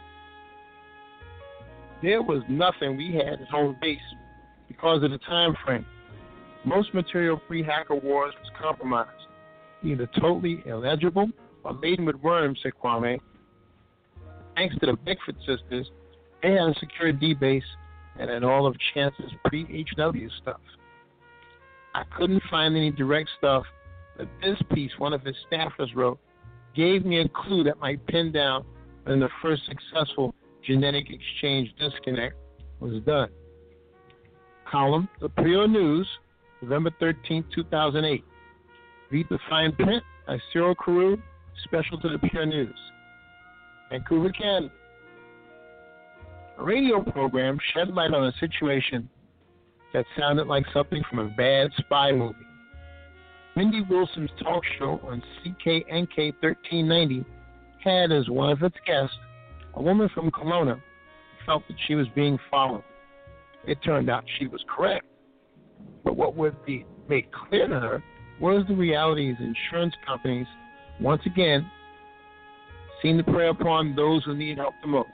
There was nothing we had at home base because of the time frame. Most material pre-Hacker Wars was compromised, either totally illegible or laden with worms, said Kwame. Thanks to the Beckford sisters, they had a secure D-base and had all of Chance's pre-H W stuff. I couldn't find any direct stuff, but this piece one of his staffers wrote gave me a clue that might pin down when the first successful genetic exchange disconnect was done. Column, The Pure News, November thirteenth, two thousand eight. Read the fine print by Cyril Carew, special to the Pure News. Vancouver, Canada. A radio program shed light on a situation that sounded like something from a bad spy movie. Mindy Wilson's talk show on C K N K thirteen ninety had as one of its guests a woman from Kelowna who felt that she was being followed. It turned out she was correct. But what would be made clear to her was the realities insurance companies, once again, seem to prey upon those who need help the most.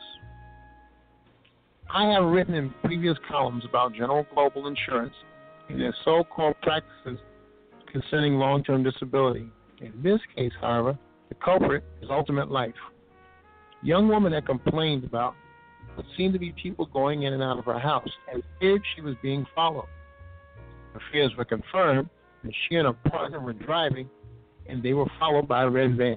I have written in previous columns about General Global Insurance and their so-called practices concerning long-term disability. In this case, however, the culprit is Ultimate Life. The young woman that complained about what seemed to be people going in and out of her house and feared she was being followed. Her fears were confirmed, and she and her partner were driving, and they were followed by a red van.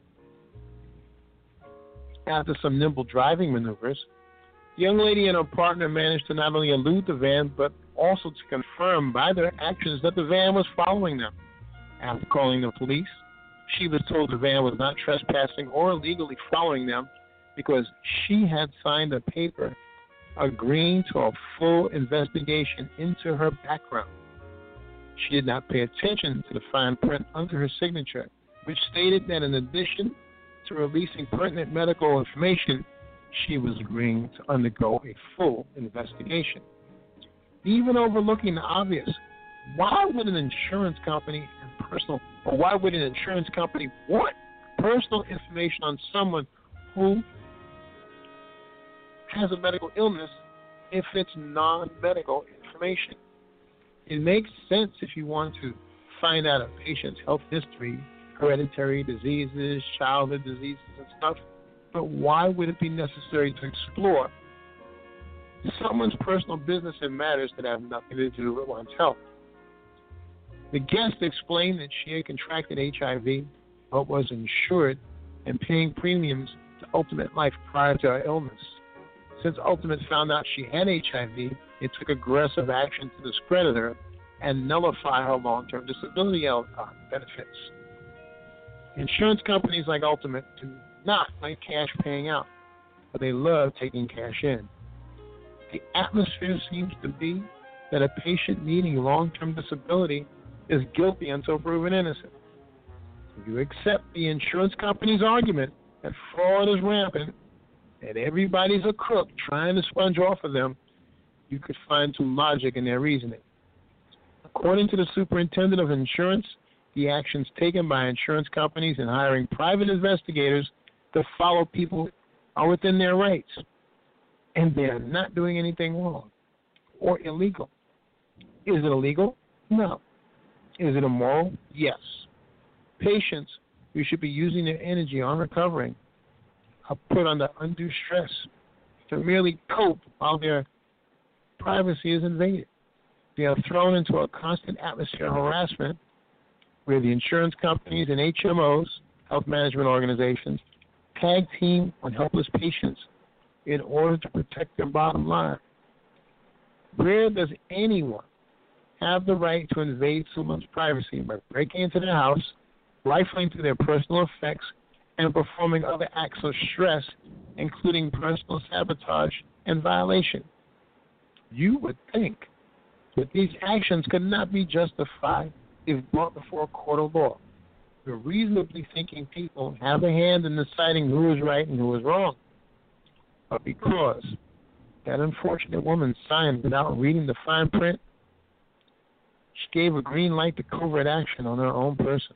After some nimble driving maneuvers, the young lady and her partner managed to not only elude the van, but also to confirm by their actions that the van was following them. After calling the police, she was told the van was not trespassing or illegally following them because she had signed a paper agreeing to a full investigation into her background. She did not pay attention to the fine print under her signature, which stated that in addition to releasing pertinent medical information, she was agreeing to undergo a full investigation. Even overlooking the obvious, why would an insurance company and personal, or why would an insurance company want personal information on someone who has a medical illness if it's non-medical information? It makes sense if you want to find out a patient's health history, hereditary diseases, childhood diseases and stuff, but why would it be necessary to explore someone's personal business and matters that have nothing to do with one's health? The guest explained that she had contracted H I V, but was insured and paying premiums to Ultimate Life prior to her illness. Since Ultimate found out she had H I V, it took aggressive action to discredit her and nullify her long-term disability benefits. Insurance companies like Ultimate do not like cash paying out, but they love taking cash in. The atmosphere seems to be that a patient needing long-term disability is guilty until proven innocent. If you accept the insurance company's argument that fraud is rampant, that everybody's a crook trying to sponge off of them, you could find some logic in their reasoning. According to the superintendent of insurance, the actions taken by insurance companies in hiring private investigators to follow people are within their rights, and they are not doing anything wrong or illegal. Is it illegal? No. Is it immoral? Yes. Patients who should be using their energy on recovering are put under undue stress to merely cope while their privacy is invaded. They are thrown into a constant atmosphere of harassment where the insurance companies and H M Os, health management organizations, tag team on helpless patients in order to protect their bottom line. Where does anyone have the right to invade someone's privacy by breaking into their house, rifling through their personal effects, and performing other acts of stress, including personal sabotage and violation? You would think that these actions could not be justified if brought before a court of law. The reasonably thinking people have a hand in deciding who is right and who is wrong. But because that unfortunate woman signed without reading the fine print, she gave a green light to covert action on her own person.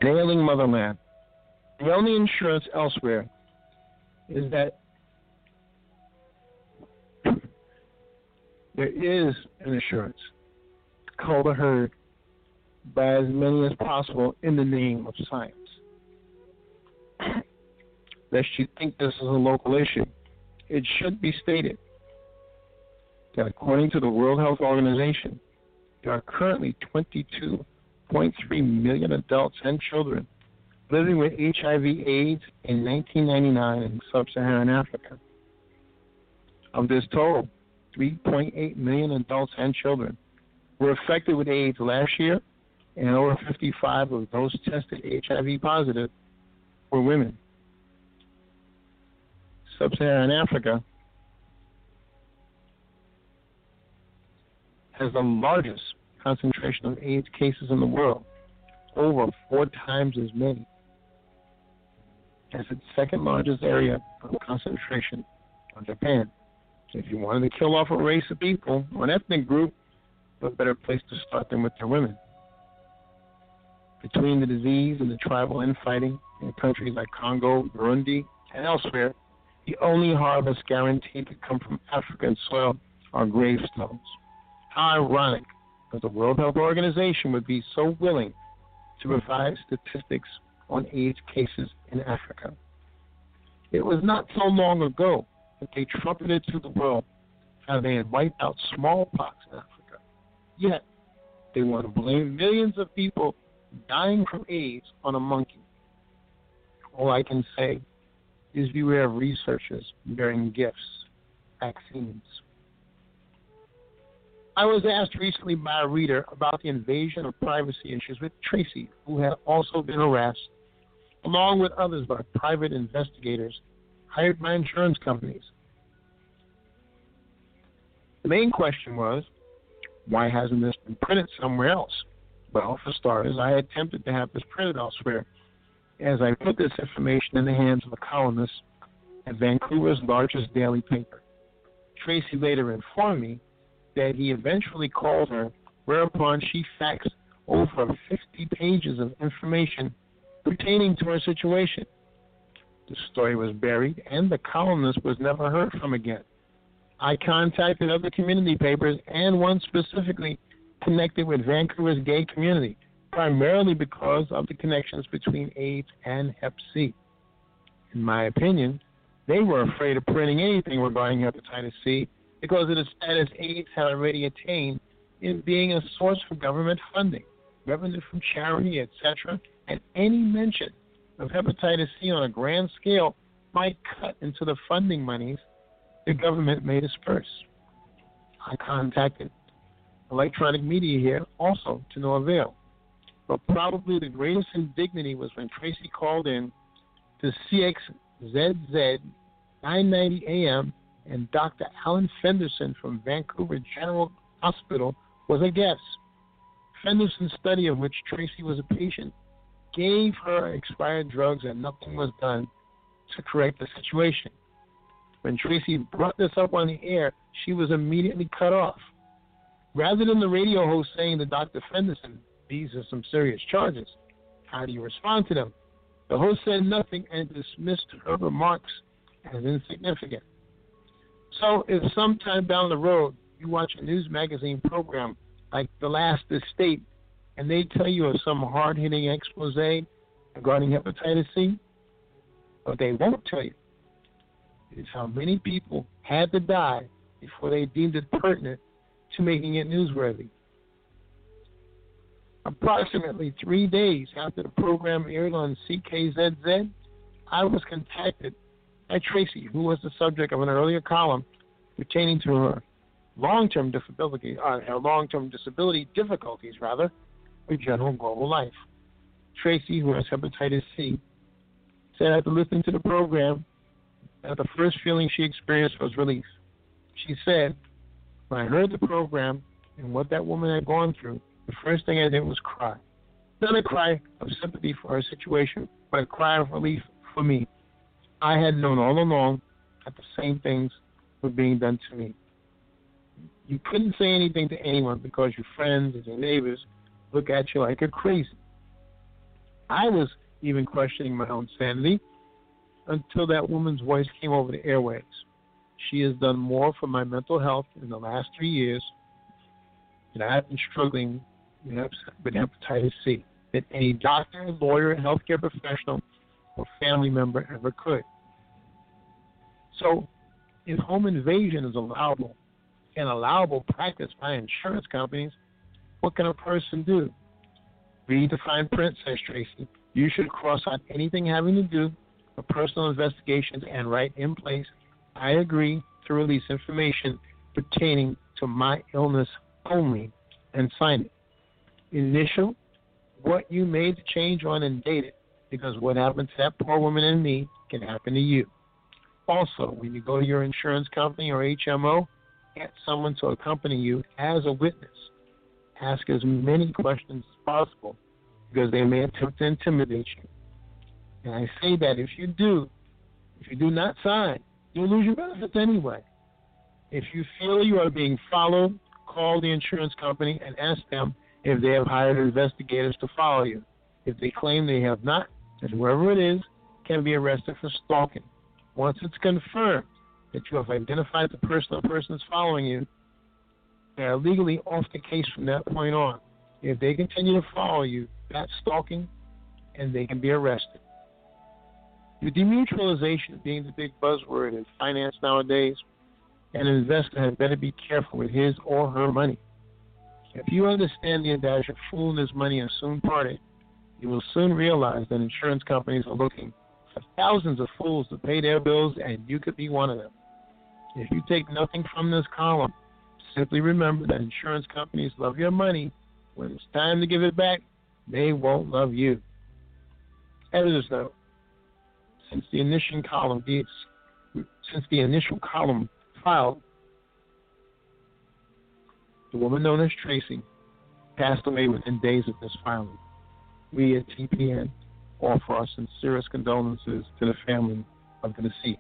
an ailing motherland. The only insurance elsewhere is that there is an insurance to cull the herd by as many as possible in the name of science. Lest you think this is a local issue, it should be stated that according to the World Health Organization, there are currently twenty-two point three million adults and children living with H I V AIDS in nineteen ninety-nine in sub-Saharan Africa. Of this total, three point eight million adults and children were affected with AIDS last year, and over fifty-five of those tested H I V positive were women. Sub-Saharan Africa has the largest concentration of AIDS cases in the world, over four times as many, as its second largest area of concentration on Japan. If you wanted to kill off a race of people or an ethnic group, what better place to start than with their women? Between the disease and the tribal infighting in countries like Congo, Burundi, and elsewhere, the only harvest guaranteed to come from African soil are gravestones. How ironic that the World Health Organization would be so willing to provide statistics on AIDS cases in Africa. It was not so long ago that they trumpeted to the world how they had wiped out smallpox in Africa. Yet, they want to blame millions of people dying from AIDS on a monkey. All I can say is beware of researchers bearing gifts, vaccines. I was asked recently by a reader about the invasion of privacy issues with Tracy, who had also been harassed, along with others by private investigators hired by insurance companies. The main question was, why hasn't this been printed somewhere else? Well, for starters, I attempted to have this printed elsewhere, as I put this information in the hands of a columnist at Vancouver's largest daily paper. Tracy later informed me that he eventually called her, whereupon she faxed over fifty pages of information pertaining to her situation. The story was buried, and the columnist was never heard from again. I contacted other community papers, and one specifically connected with Vancouver's gay community, primarily because of the connections between AIDS and Hep C. In my opinion, they were afraid of printing anything regarding hepatitis C because of the status AIDS had already attained in being a source for government funding, revenue from charity, et cetera, and any mention of hepatitis C on a grand scale might cut into the funding monies the government may disperse. I contacted electronic media here also to no avail. But probably the greatest indignity was when Tracy called in to C X Z Z nine ninety A M and Doctor Alan Fenderson from Vancouver General Hospital was a guest. Fenderson's study, of which Tracy was a patient, gave her expired drugs and nothing was done to correct the situation. When Tracy brought this up on the air, she was immediately cut off. Rather than the radio host saying to Doctor Fenderson, "These are some serious charges. How do you respond to them?" the host said nothing and dismissed her remarks as insignificant. So if sometime down the road you watch a news magazine program like The Last Estate and they tell you of some hard-hitting expose regarding hepatitis C, what they won't tell you is how many people had to die before they deemed it pertinent to making it newsworthy. Approximately three days after the program aired on C K Z Z, I was contacted by Tracy, who was the subject of an earlier column pertaining to her long-term disability, uh, her long-term disability difficulties, rather, with general global life. Tracy, who has hepatitis C, said after listening to the program that the first feeling she experienced was relief. She said, "When I heard the program and what that woman had gone through, the first thing I did was cry. Not a cry of sympathy for her situation, but a cry of relief for me. I had known all along that the same things were being done to me." You couldn't say anything to anyone because your friends and your neighbors look at you like you're crazy. I was even questioning my own sanity until that woman's voice came over the airwaves. She has done more for my mental health in the last three years than I've been struggling with hepatitis C than any doctor, lawyer, healthcare professional, or family member ever could. So, if home invasion is allowable, an allowable practice by insurance companies, what can a person do? Read the fine print, says Tracy. You should cross out anything having to do with personal investigations and write in place, I agree to release information pertaining to my illness only, and sign it. Initial what you made the change on and date it, because what happened to that poor woman and me can happen to you. Also, when you go to your insurance company or H M O, get someone to accompany you as a witness. Ask as many questions as possible, because they may attempt to intimidate you. And I say that if you do, if you do not sign, you'll lose your benefits anyway. If you feel you are being followed, call the insurance company and ask them if they have hired investigators to follow you. If they claim they have not, then whoever it is can be arrested for stalking. Once it's confirmed that you have identified the person or persons following you, they are legally off the case from that point on. If they continue to follow you, that's stalking, and they can be arrested. With demutualization being the big buzzword in finance nowadays, an investor had better be careful with his or her money. If you understand the adage of fool and his money are soon parted, you will soon realize that insurance companies are looking for thousands of fools to pay their bills, and you could be one of them. If you take nothing from this column, simply remember that insurance companies love your money. When it's time to give it back, they won't love you. Editor's note. Since the initial column since the initial column filed, the woman known as Tracy passed away within days of this filing. We at T P N offer our sincerest condolences to the family of the deceased.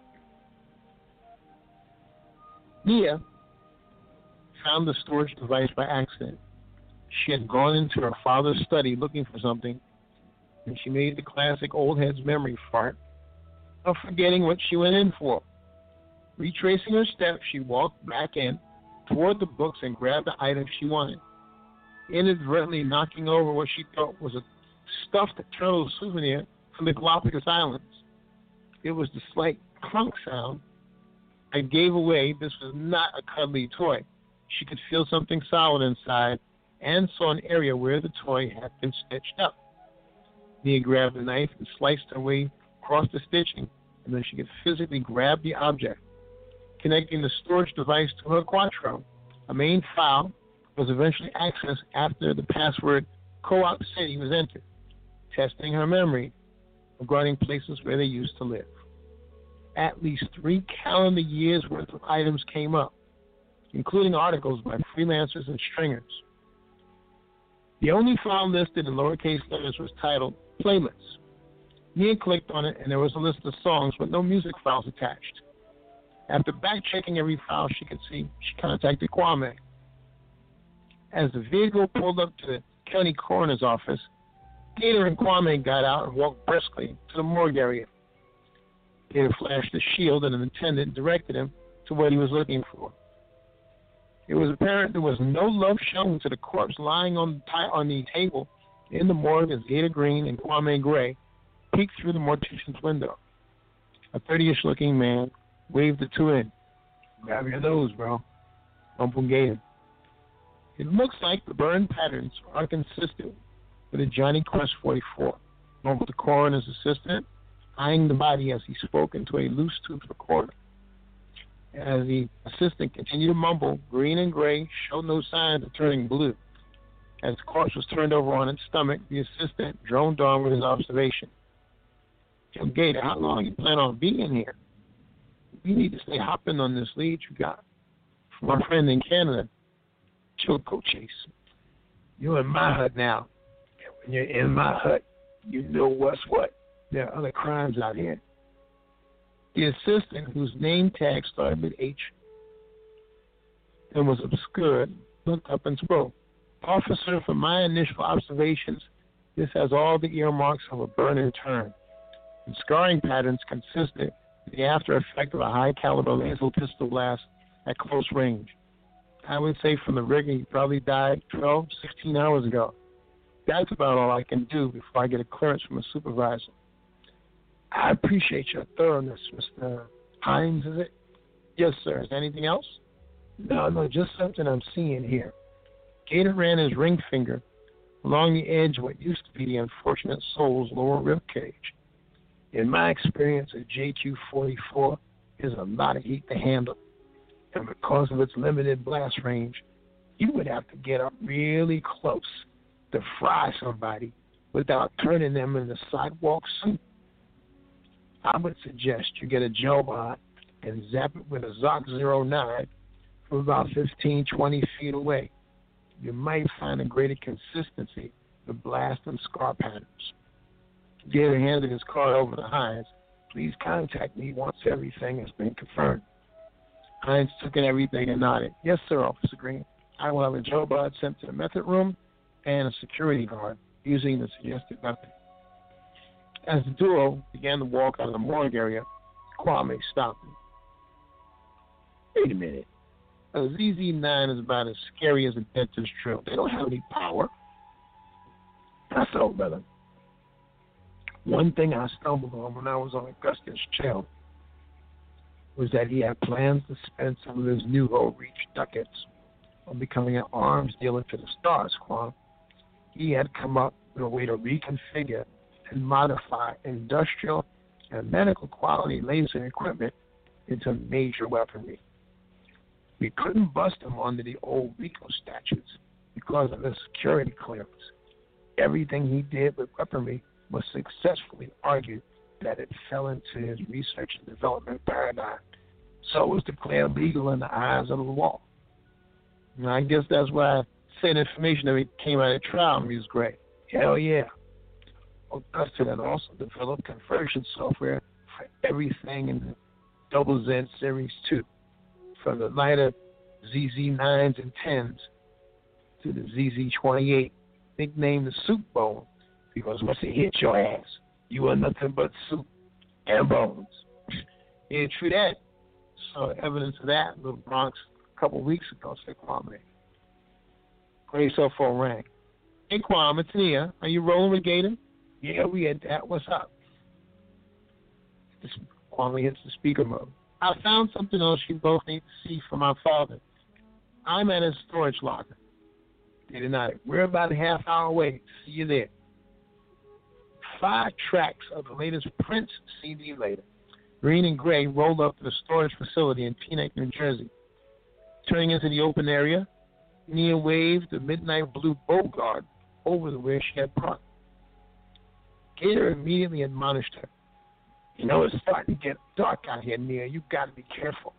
Nia found the storage device by accident. She had gone into her father's study looking for something, and she made the classic old head's memory fart of forgetting what she went in for. Retracing her steps, she walked back in toward the books and grabbed the item she wanted, inadvertently knocking over what she thought was a stuffed turtle souvenir from the Galapagos Islands. It was the slight clunk sound I gave away this was not a cuddly toy. She could feel something solid inside and saw an area where the toy had been stitched up. Nia grabbed a knife and sliced her way across the stitching, and then she could physically grab the object. Connecting the storage device to her Quattro, a main file was eventually accessed after the password Co-op City was entered, testing her memory regarding places where they used to live. At least three calendar years' worth of items came up, including articles by freelancers and stringers. The only file listed in lowercase letters was titled Playlists. Nia clicked on it, and there was a list of songs with no music files attached. After back-checking every file she could see, she contacted Kwame. As the vehicle pulled up to the county coroner's office, Gator and Kwame got out and walked briskly to the morgue area. Gator flashed a shield, and an attendant directed him to what he was looking for. It was apparent there was no love shown to the corpse lying on the, on the table in the morgue as Gator Green and Kwame Gray peeked through the mortician's window. A thirty-ish looking man waved the two in. Grab your nose, bro. Uncle Gator. It looks like the burn patterns are consistent with a Johnny Quest forty-four, with the coroner's assistant eyeing the body as he spoke into a loose tooth recorder. As the assistant continued to mumble, Green and Gray showed no signs of turning blue. As the corpse was turned over on its stomach, the assistant droned on with his observation. Yo, Gator, how long you plan on being here? We need to stay hopping on this lead you got from my friend in Canada, Choco Chase. You're in my hut now. And when you're in my hut, you know what's what. There are other crimes out here. The assistant, whose name tag started with H and was obscured, looked up and spoke. Officer, from my initial observations, This has all the earmarks of a burn and turn, and scarring patterns consistent with the after effect of a high-caliber laser pistol blast at close range. I would say from the rigging, he probably died twelve, sixteen hours ago. That's about all I can do before I get a clearance from a supervisor. I appreciate your thoroughness, Mister Hines, is it? Yes, sir. Is there anything else? No, no, just something I'm seeing here. Gator ran his ring finger along the edge of what used to be the unfortunate soul's lower rib cage. In my experience, a J Q forty-four is a lot of heat to handle, and because of its limited blast range, you would have to get up really close to fry somebody without turning them into sidewalk soup. I would suggest you get a gel bot and zap it with a Zoc zero nine from about fifteen, twenty feet away. You might find a greater consistency with blast and scar patterns. Gator handed his card over to Hines. Please contact me once everything has been confirmed. Hines took in everything and nodded. Yes, sir, Officer Green. I will have a gel bot sent to the method room and a security guard using the suggested method. As the duo began to walk out of the morgue area, Kwame stopped me. Wait a minute. A Z Z nine is about as scary as a dentist drill. They don't have any power. I so, brother. One thing I stumbled on when I was on Augustus trail was that he had plans to spend some of his Nouveau Reach ducats on becoming an arms dealer to the stars, Quan. He had come up with a way to reconfigure and modify industrial and medical quality laser equipment into major weaponry. We couldn't bust him under the old RICO statutes because of his security clearance. Everything he did with weaponry was successfully argued that it fell into his research and development paradigm, so it was declared legal in the eyes of the law. And I guess that's why I said information that came out of trial was great. Hell yeah. Augusta had also developed conversion software for everything in the Double Z Series two, from the lighter Z Z nines and tens to the Z Z twenty-eight, nicknamed the Soup Bone, because once it hit your ass, you were nothing but soup and bones. Yeah, true that. Saw evidence of that in the Bronx a couple of weeks ago, said Kwame. Great cell phone rang. Hey, Kwame, it's Nia. Are you rolling with Gator? Yeah, we had that. What's up? This, Kwame hits the speaker mode. I found something else you both need to see from my father. I'm at his storage locker. Gator nodded. We're about a half hour away. See you there. Five tracks of the latest Prince C D later. Green and gray rolled up to the storage facility in Teaneck, New Jersey. Turning into the open area, Nia waved the midnight blue Bogart over to where she had parked. Gator immediately admonished her. You know, it's starting to get dark out here, Nia. You got to be careful.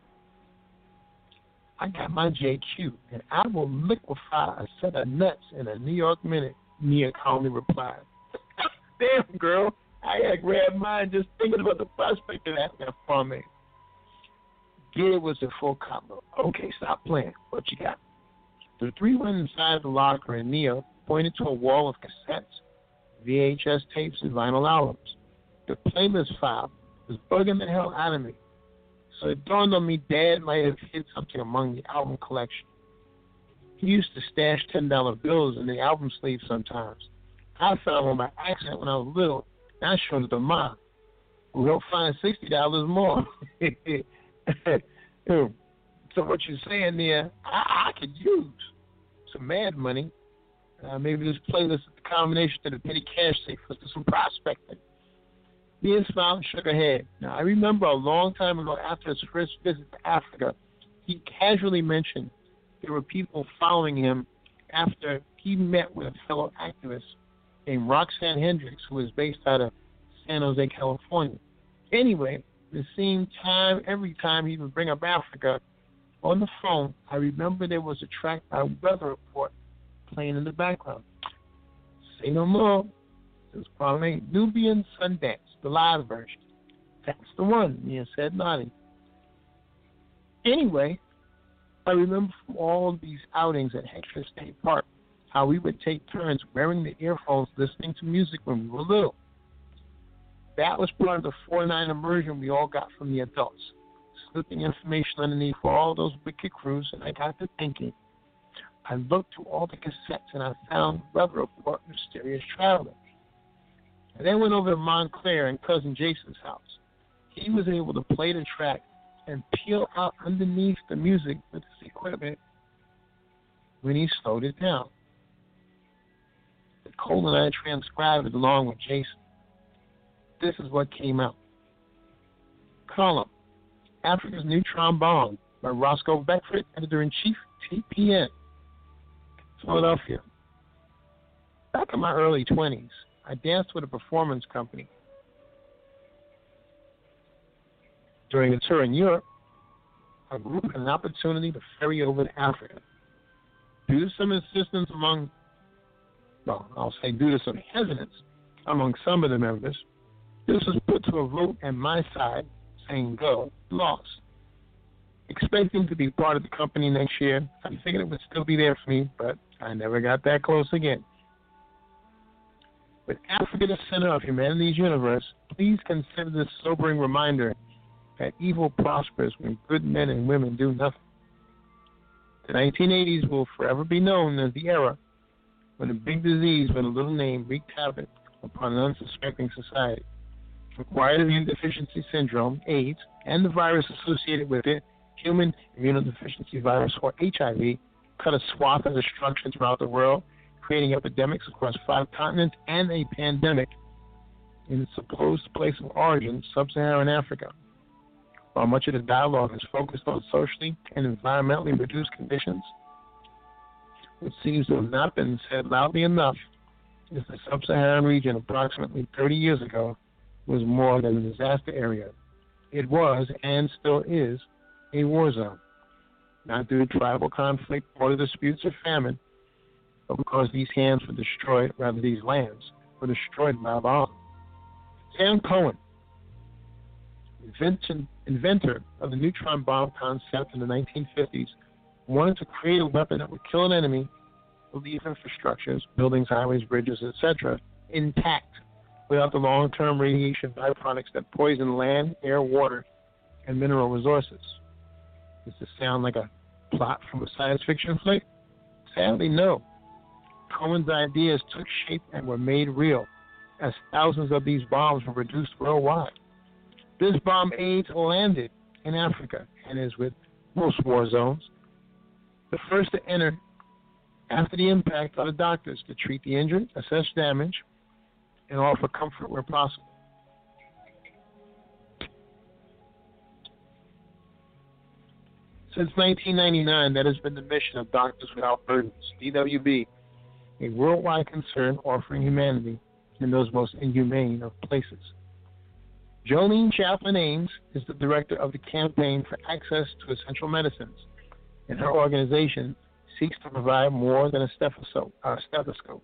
I got my J Q, and I will liquefy a set of nuts in a New York minute, Nia calmly replied. Damn, girl. I got to grab mine just thinking about the prospect of that, that farming. Gator was in full combo. Okay, stop playing. What you got? The three went inside the locker, and Nia pointed to a wall of cassettes, V H S tapes, and vinyl albums. The playlist file was bugging the hell out of me. So it dawned on me Dad might have hid something among the album collection. He used to stash ten dollar bills in the album sleeve sometimes. I found one by accident when I was little, and I showed it to Mom. We don't find sixty dollars more. So what you're saying there, I, I could use some mad money. Uh, maybe this playlist is a combination to the petty cash safe for some prospecting. Nia smiled and shook her head. Now, I remember a long time ago after his first visit to Africa, he casually mentioned there were people following him after he met with a fellow activist named Roxanne Hendricks, who was based out of San Jose, California. Anyway, the same time, every time he would bring up Africa, on the phone, I remember there was a track by Weather Report playing in the background. Say no more. It was probably Nubian Sundance, the live version. That's the one, Nia said, nodding. Anyway, I remember from all of these outings at Hector State Park, how we would take turns wearing the earphones listening to music when we were little. That was part of the four nine immersion we all got from the adults, slipping information underneath for all those wicked crews, and I got to thinking. I looked through all the cassettes and I found Weather Report Mysterious Traveler. I then went over to Montclair and Cousin Jason's house. He was able to play the track and peel out underneath the music with his equipment when he slowed it down. Nicole and I transcribed it along with Jason. This is what came out. Column, Africa's Neutron Bomb by Roscoe Beckford, Editor-in-Chief, T P N, Philadelphia. Back in my early twenties, I danced with a performance company. During a tour in Europe, our group had an opportunity to ferry over to Africa. Due to some insistence among, well, I'll say due to some hesitance among some of the members, this was put to a vote, and my side, saying go, lost. Expecting to be part of the company next year, I figured it would still be there for me, but I never got that close again. With Africa the center of humanity's universe, please consider this sobering reminder that evil prospers when good men and women do nothing. The nineteen eighties will forever be known as the era when a big disease with a little name wreaked havoc upon an unsuspecting society. Acquired immune deficiency syndrome, AIDS, and the virus associated with it, human immunodeficiency virus, or H I V, cut a swath of destruction throughout the world, creating epidemics across five continents and a pandemic in its supposed place of origin, sub-Saharan Africa. While much of the dialogue is focused on socially and environmentally reduced conditions, what seems to have not been said loudly enough is the sub-Saharan region approximately thirty years ago was more than a disaster area. It was, and still is, a war zone, not due to tribal conflict, border disputes, or famine, but because these hands were destroyed, rather these lands were destroyed by a bomb. Sam Cohen, invention, inventor of the neutron bomb concept in the nineteen fifties, wanted to create a weapon that would kill an enemy, leave infrastructures, buildings, highways, bridges, et cetera, intact, without the long-term radiation byproducts that poison land, air, water, and mineral resources. Does this sound like a plot from a science fiction flick? Sadly, no. Cohen's ideas took shape and were made real, as thousands of these bombs were produced worldwide. This bomb AIDS landed in Africa and is, with most war zones, the first to enter after the impact are the doctors to treat the injured, assess damage, and offer comfort where possible. Since nineteen ninety-nine, that has been the mission of Doctors Without Burdens, D W B, a worldwide concern offering humanity in those most inhumane of places. Jolene Chaplin Ames is the director of the Campaign for Access to Essential Medicines, and her organization seeks to provide more than a stethoscope. Uh, stethoscope.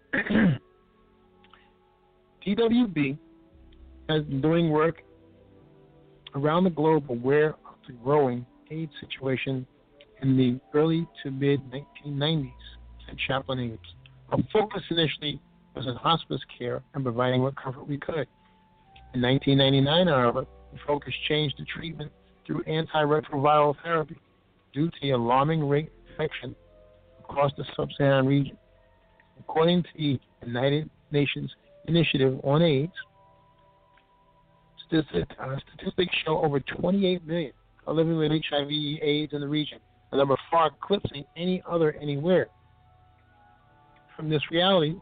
D W B has been doing work around the globe aware of the growing AIDS situation in the early to mid nineteen nineties, said Chaplain Ames. Our focus initially was on hospice care and providing what comfort we could. In nineteen ninety-nine, however, the focus changed to treatment through antiretroviral therapy due to the alarming rate of infection across the sub-Saharan region. According to the United Nations Initiative on AIDS, statistics, uh, statistics show over twenty-eight million are living with H I V AIDS in the region, a number far eclipsing any other anywhere. From this reality,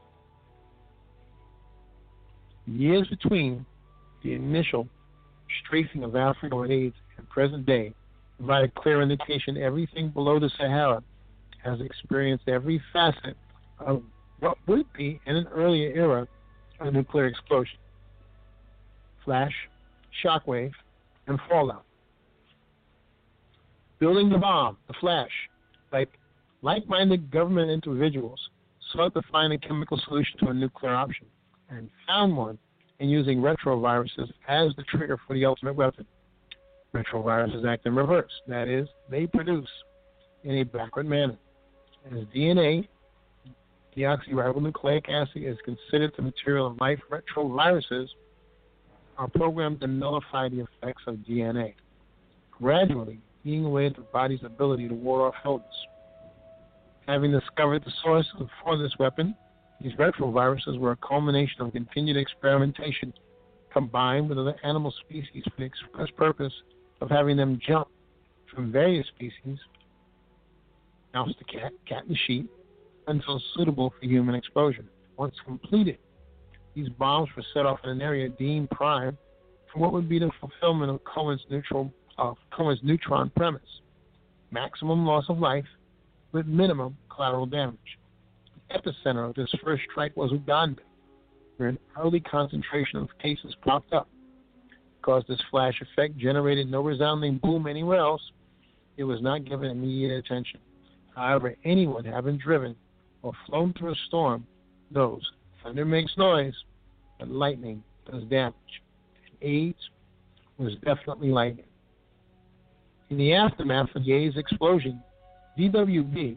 years between the initial strafing of Africa with AIDS and present day provide a clear indication everything below the Sahara has experienced every facet of what would be in an earlier era a nuclear explosion, flash, shockwave, and fallout. Building the bomb, the flash, like like-minded government individuals sought to find a chemical solution to a nuclear option and found one in using retroviruses as the trigger for the ultimate weapon. Retroviruses act in reverse. That is, they produce in a backward manner. As D N A Deoxyribonucleic acid is considered the material of life. Retroviruses are programmed to nullify the effects of D N A, gradually eating away at the body's ability to ward off illness. Having discovered the source for this weapon, these retroviruses were a culmination of continued experimentation combined with other animal species for the express purpose of having them jump from various species, mouse to cat, cat to sheep, until suitable for human exposure. Once completed, these bombs were set off in an area deemed prime for what would be the fulfillment of Cohen's, neutral, uh, Cohen's neutron premise: maximum loss of life with minimum collateral damage. The epicenter of this first strike was Uganda, where an early concentration of cases popped up. Because this flash effect generated no resounding boom anywhere else, it was not given immediate attention. However, anyone having driven or flown through a storm knows thunder makes noise, but lightning does damage. And AIDS was definitely lightning. In the aftermath of the AIDS explosion, D W B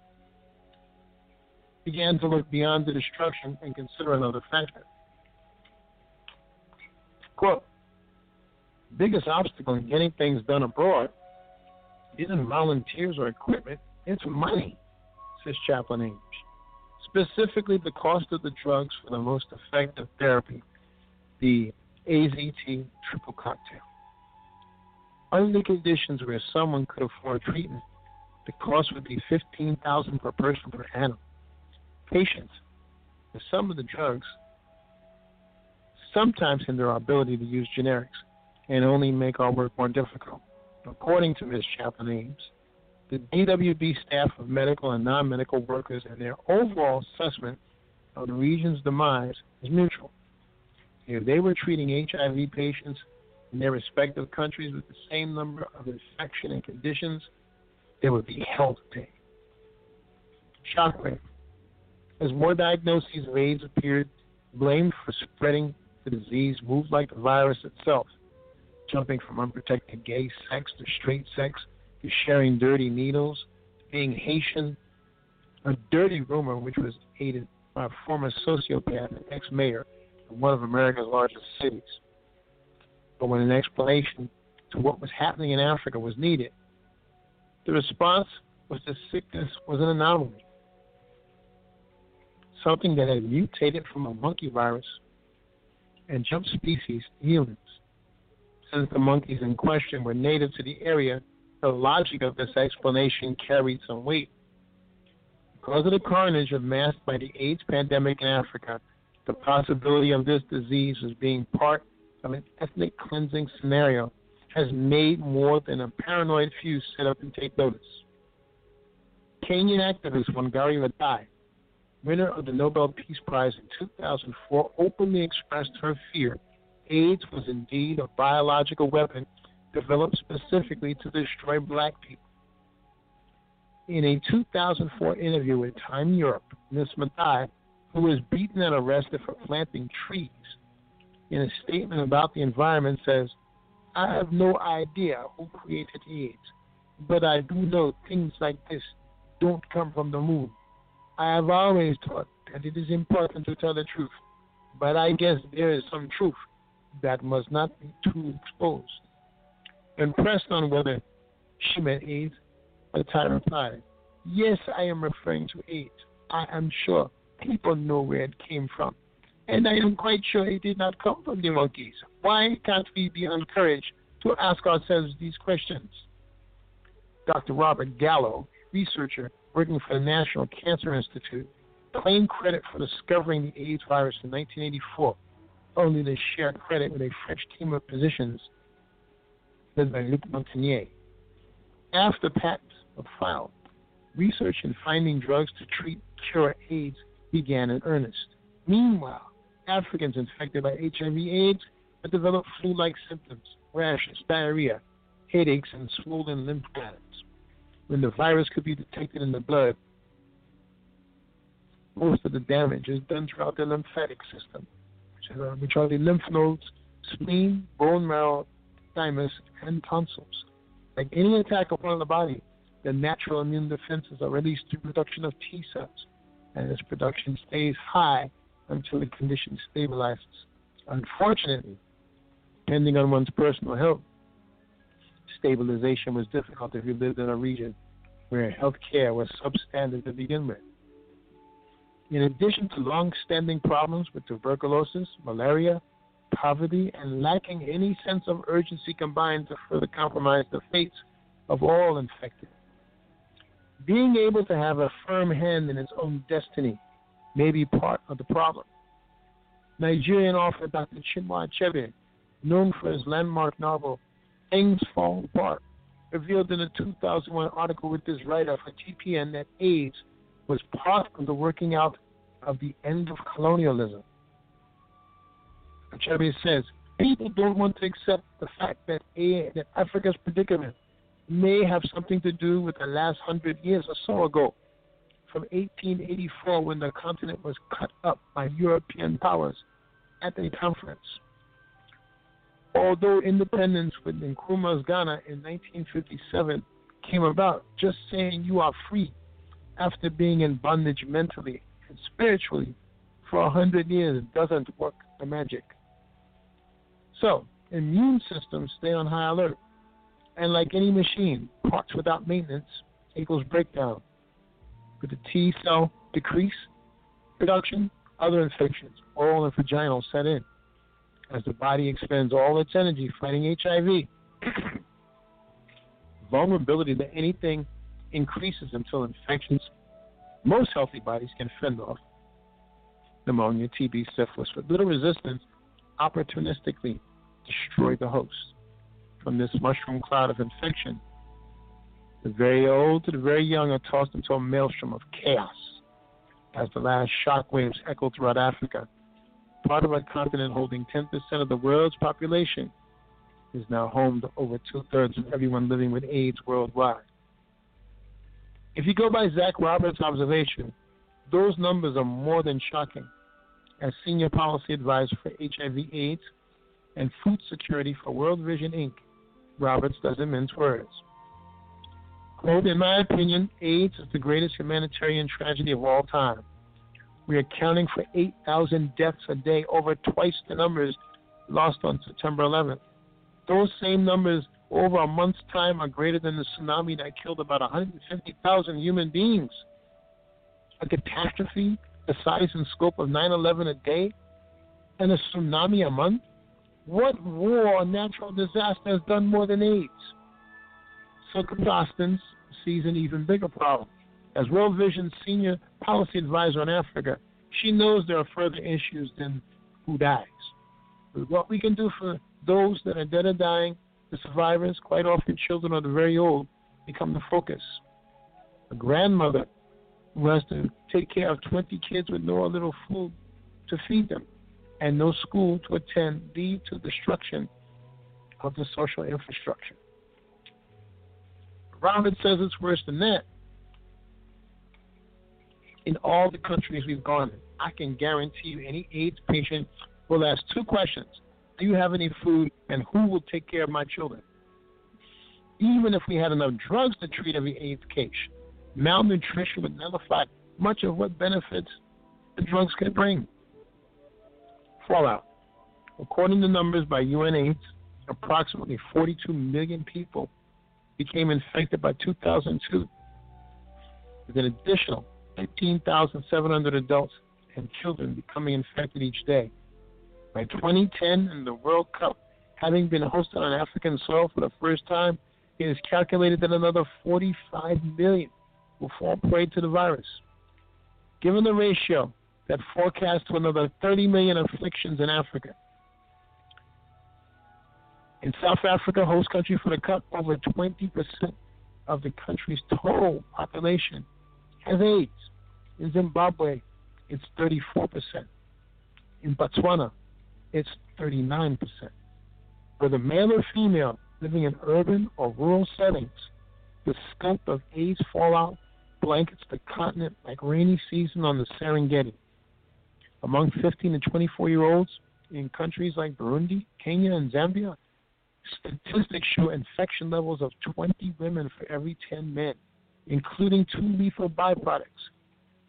began to look beyond the destruction and consider another factor. Quote, biggest obstacle in getting things done abroad isn't volunteers or equipment, it's money, says Chaplain Ames. Specifically, the cost of the drugs for the most effective therapy, the A Z T triple cocktail. Under conditions where someone could afford treatment, the cost would be fifteen thousand dollars per person per annum. Patients with some of the drugs sometimes hinder our ability to use generics and only make our work more difficult. According to Miz Chaplain Ames, the D W B staff of medical and non-medical workers and their overall assessment of the region's demise is mutual. If they were treating H I V patients in their respective countries with the same number of infection and conditions, they would be hell to pay. Shockwave. As more diagnoses of AIDS appeared, blamed for spreading the disease moved like the virus itself, jumping from unprotected gay sex to straight sex to sharing dirty needles to being Haitian, a dirty rumor which was aided by a former sociopath and ex-mayor of one of America's largest cities. But when an explanation to what was happening in Africa was needed, the response was the sickness was an anomaly, something that had mutated from a monkey virus and jumped species to humans. Since the monkeys in question were native to the area, the logic of this explanation carried some weight. Because of the carnage amassed by the AIDS pandemic in Africa, the possibility of this disease as being part of an ethnic cleansing scenario has made more than a paranoid few sit up and take notice. Kenyan activist Wangari Maathai, winner of the Nobel Peace Prize in two thousand four, openly expressed her fear AIDS was indeed a biological weapon developed specifically to destroy black people. In a two thousand four interview with Time Europe, Miz Maathai, who was beaten and arrested for planting trees, in a statement about the environment says, I have no idea who created AIDS, but I do know things like this don't come from the moon. I have always thought that it is important to tell the truth, but I guess there is some truth that must not be too exposed. When pressed on whether she meant AIDS, Maathai replied, yes, I am referring to AIDS. I am sure people know where it came from, and I am quite sure it did not come from the monkeys. Why can't we be encouraged to ask ourselves these questions? Doctor Robert Gallo, researcher working for the National Cancer Institute, claimed credit for discovering the AIDS virus in nineteen eighty-four, only to share credit with a French team of physicians led by Luc Montagnier. After patents were filed, research in finding drugs to treat cure AIDS began in earnest. Meanwhile, Africans infected by H I V AIDS had developed flu-like symptoms, rashes, diarrhea, headaches, and swollen lymph glands. When the virus could be detected in the blood, most of the damage is done throughout the lymphatic system, which are, which are the lymph nodes, spleen, bone marrow, thymus, and tonsils. Like any attack upon the body, the natural immune defenses are released through production of T cells, and its production stays high until the condition stabilizes. Unfortunately, depending on one's personal health, stabilization was difficult if you lived in a region where health care was substandard to begin with. In addition to long-standing problems with tuberculosis, malaria, poverty, and lacking any sense of urgency combined to further compromise the fates of all infected. Being able to have a firm hand in its own destiny may be part of the problem. Nigerian author Doctor Chinua Achebe, known for his landmark novel Things Fall Apart, revealed in a two thousand one article with this writer for T P N that AIDS was part of the working out of the end of colonialism. Achebe says, people don't want to accept the fact that, A, that Africa's predicament may have something to do with the last hundred years or so ago, from eighteen eighty-four when the continent was cut up by European powers at a conference. Although independence with Nkrumah's Ghana in nineteen fifty-seven came about, just saying you are free after being in bondage mentally and spiritually for a hundred years doesn't work the magic. So, immune systems stay on high alert. And like any machine, parts without maintenance equals breakdown. With the T cell decrease, production, other infections, oral and vaginal set in. As the body expends all its energy fighting H I V, vulnerability to anything increases until infections most healthy bodies can fend off. Pneumonia, T B, syphilis, with little resistance, opportunistically destroy the host. From this mushroom cloud of infection, the very old to the very young are tossed into a maelstrom of chaos as the last shock waves echo throughout Africa. Part of a continent holding ten percent of the world's population is now home to over two-thirds of everyone living with AIDS worldwide. If you go by Zach Roberts' observation, those numbers are more than shocking. As Senior Policy Advisor for H I V AIDS and Food Security for World Vision, Incorporated, Roberts doesn't mince words. Quote, in my opinion, AIDS is the greatest humanitarian tragedy of all time. We are counting for eight thousand deaths a day, over twice the numbers lost on September eleventh. Those same numbers over a month's time are greater than the tsunami that killed about one hundred fifty thousand human beings. A catastrophe the size and scope of nine eleven a day and a tsunami a month? What war or natural disaster has done more than AIDS? Silke Bostons sees an even bigger problem. As World Vision's Senior Policy Advisor on Africa, she knows there are further issues than who dies. But what we can do for those that are dead or dying, the survivors, quite often children or the very old, become the focus. A grandmother who has to take care of twenty kids with no little food to feed them and no school to attend lead to destruction of the social infrastructure. Robert says it's worse than that. In all the countries we've gone in, I can guarantee you any AIDS patient will ask two questions. Do you have any food, and who will take care of my children? Even if we had enough drugs to treat every AIDS case, malnutrition would nullify much of what benefits the drugs can bring. Fallout. According to numbers by U N AIDS, approximately forty-two million people became infected by two thousand two, with an additional fifteen thousand seven hundred adults and children becoming infected each day. By twenty ten, in the World Cup having been hosted on African soil for the first time, it is calculated that another forty-five million will fall prey to the virus. Given the ratio, that forecasts to another thirty million afflictions in Africa. In South Africa, host country for the Cup, over twenty percent of the country's total population has AIDS. In Zimbabwe, it's thirty-four percent. In Botswana, it's thirty-nine percent. Whether male or female living in urban or rural settings, the scope of AIDS fallout blankets the continent like rainy season on the Serengeti. Among fifteen to twenty-four-year-olds in countries like Burundi, Kenya, and Zambia, statistics show infection levels of twenty women for every ten men, including two lethal byproducts,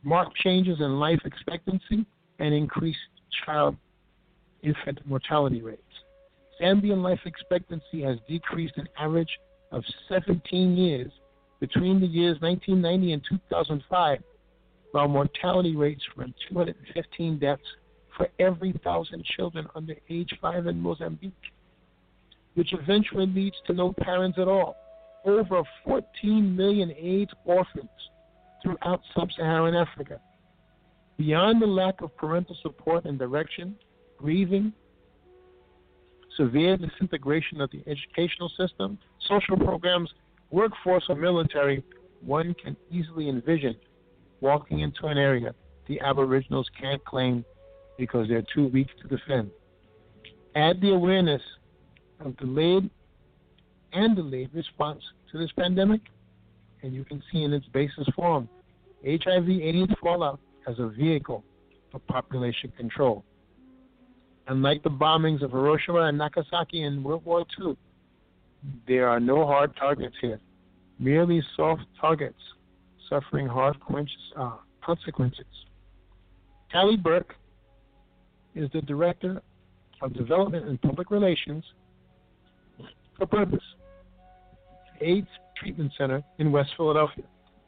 marked changes in life expectancy and increased child infant mortality rates. Zambian life expectancy has decreased an average of seventeen years between the years nineteen ninety and two thousand five, while mortality rates were two hundred fifteen deaths for every one thousand children under age five in Mozambique, which eventually leads to no parents at all. Over fourteen million AIDS orphans throughout sub-Saharan Africa. Beyond the lack of parental support and direction, grieving, severe disintegration of the educational system, social programs, workforce, or military, one can easily envision walking into an area the Aboriginals can't claim because they're too weak to defend. Add the awareness of delayed and delayed response to this pandemic, and you can see in its basis form H I V AIDS fallout as a vehicle for population control. Unlike the bombings of Hiroshima and Nagasaki in World War Two, there are no hard targets here, merely soft targets suffering hard uh, consequences. Callie Burke is the Director of Development and Public Relations for Purpose, AIDS Treatment Center in West Philadelphia.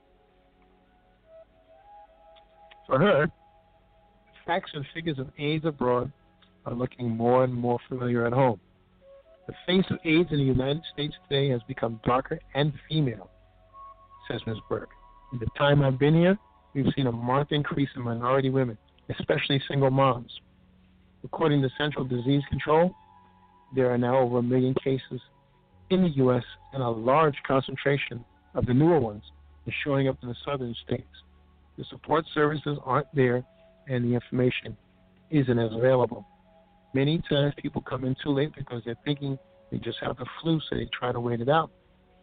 For her, facts and figures of AIDS abroad are looking more and more familiar at home. The face of AIDS in the United States today has become darker and female, says Miz Burke. In the time I've been here, we've seen a marked increase in minority women, especially single moms. According to Central Disease Control, there are now over a million cases in the U S, and a large concentration of the newer ones is showing up in the southern states. The support services aren't there, and the information isn't as available. Many times people come in too late because they're thinking they just have the flu, so they try to wait it out.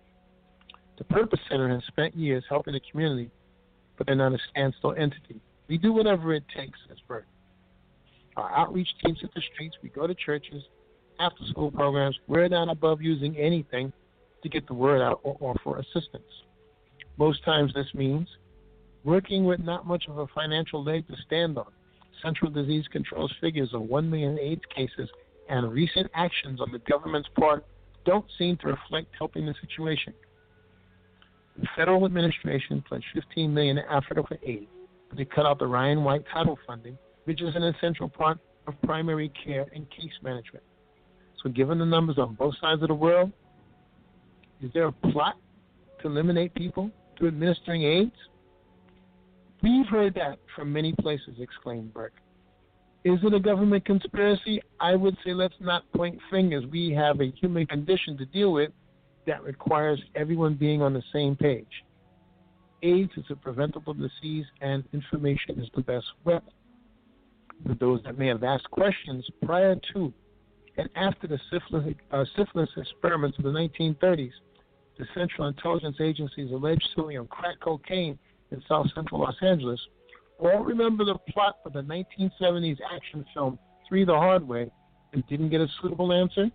The Purpose Center has spent years helping the community, but they're not a standstill entity. We do whatever it takes, says Bert. Our outreach teams hit the streets. We go to churches, after-school programs. We're not above using anything to get the word out or offer assistance. Most times this means working with not much of a financial leg to stand on. Central Disease Control's figures of one million AIDS cases and recent actions on the government's part don't seem to reflect helping the situation. The federal administration pledged fifteen million dollars to Africa for AIDS, but they cut out the Ryan White title funding, which is an essential part of primary care and case management. So given the numbers on both sides of the world, is there a plot to eliminate people through administering AIDS? We've heard that from many places, exclaimed Burke. Is it a government conspiracy? I would say let's not point fingers. We have a human condition to deal with that requires everyone being on the same page. AIDS is a preventable disease, and information is the best weapon. For those that may have asked questions prior to and after the syphilis, uh, syphilis experiments of the nineteen thirties, the Central Intelligence Agency's alleged suing on crack cocaine in South Central Los Angeles, all remember the plot of the nineteen seventies action film Three the Hard Way and didn't get a suitable answer?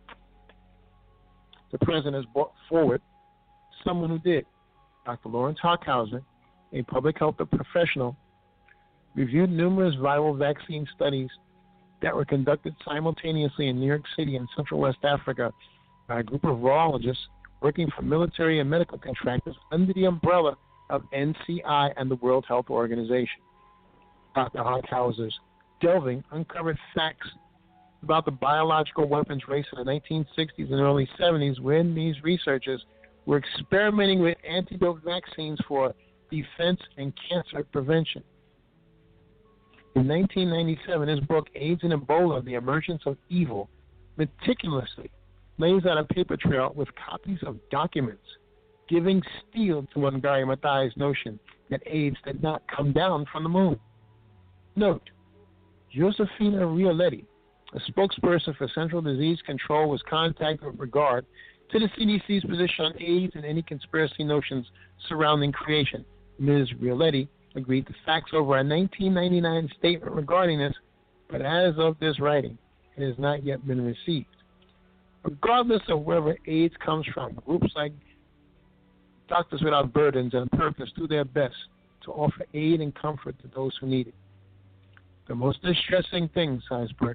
The president has brought forward someone who did. Doctor Lawrence Hockhauser, a public health professional, reviewed numerous viral vaccine studies that were conducted simultaneously in New York City and Central West Africa by a group of virologists working for military and medical contractors under the umbrella of N C I and the World Health Organization. Doctor Hockhauser's delving uncovered facts about the biological weapons race in the nineteen sixties and early seventies when these researchers were experimenting with antidote vaccines for defense and cancer prevention. In nineteen ninety-seven, his book, AIDS and Ebola, The Emergence of Evil, meticulously lays out a paper trail with copies of documents giving steel to Wangari Maathai's notion that AIDS did not come down from the moon. Note, Josefina Rioletti, a spokesperson for Central Disease Control, was contacted with regard to the C D C's position on AIDS and any conspiracy notions surrounding creation. Miz Rioletti agreed to fax over a nineteen ninety-nine statement regarding this, but as of this writing, it has not yet been received. Regardless of wherever AIDS comes from, groups like Doctors Without Burdens and Purpose do their best to offer aid and comfort to those who need it. The most distressing thing, sighs Burke,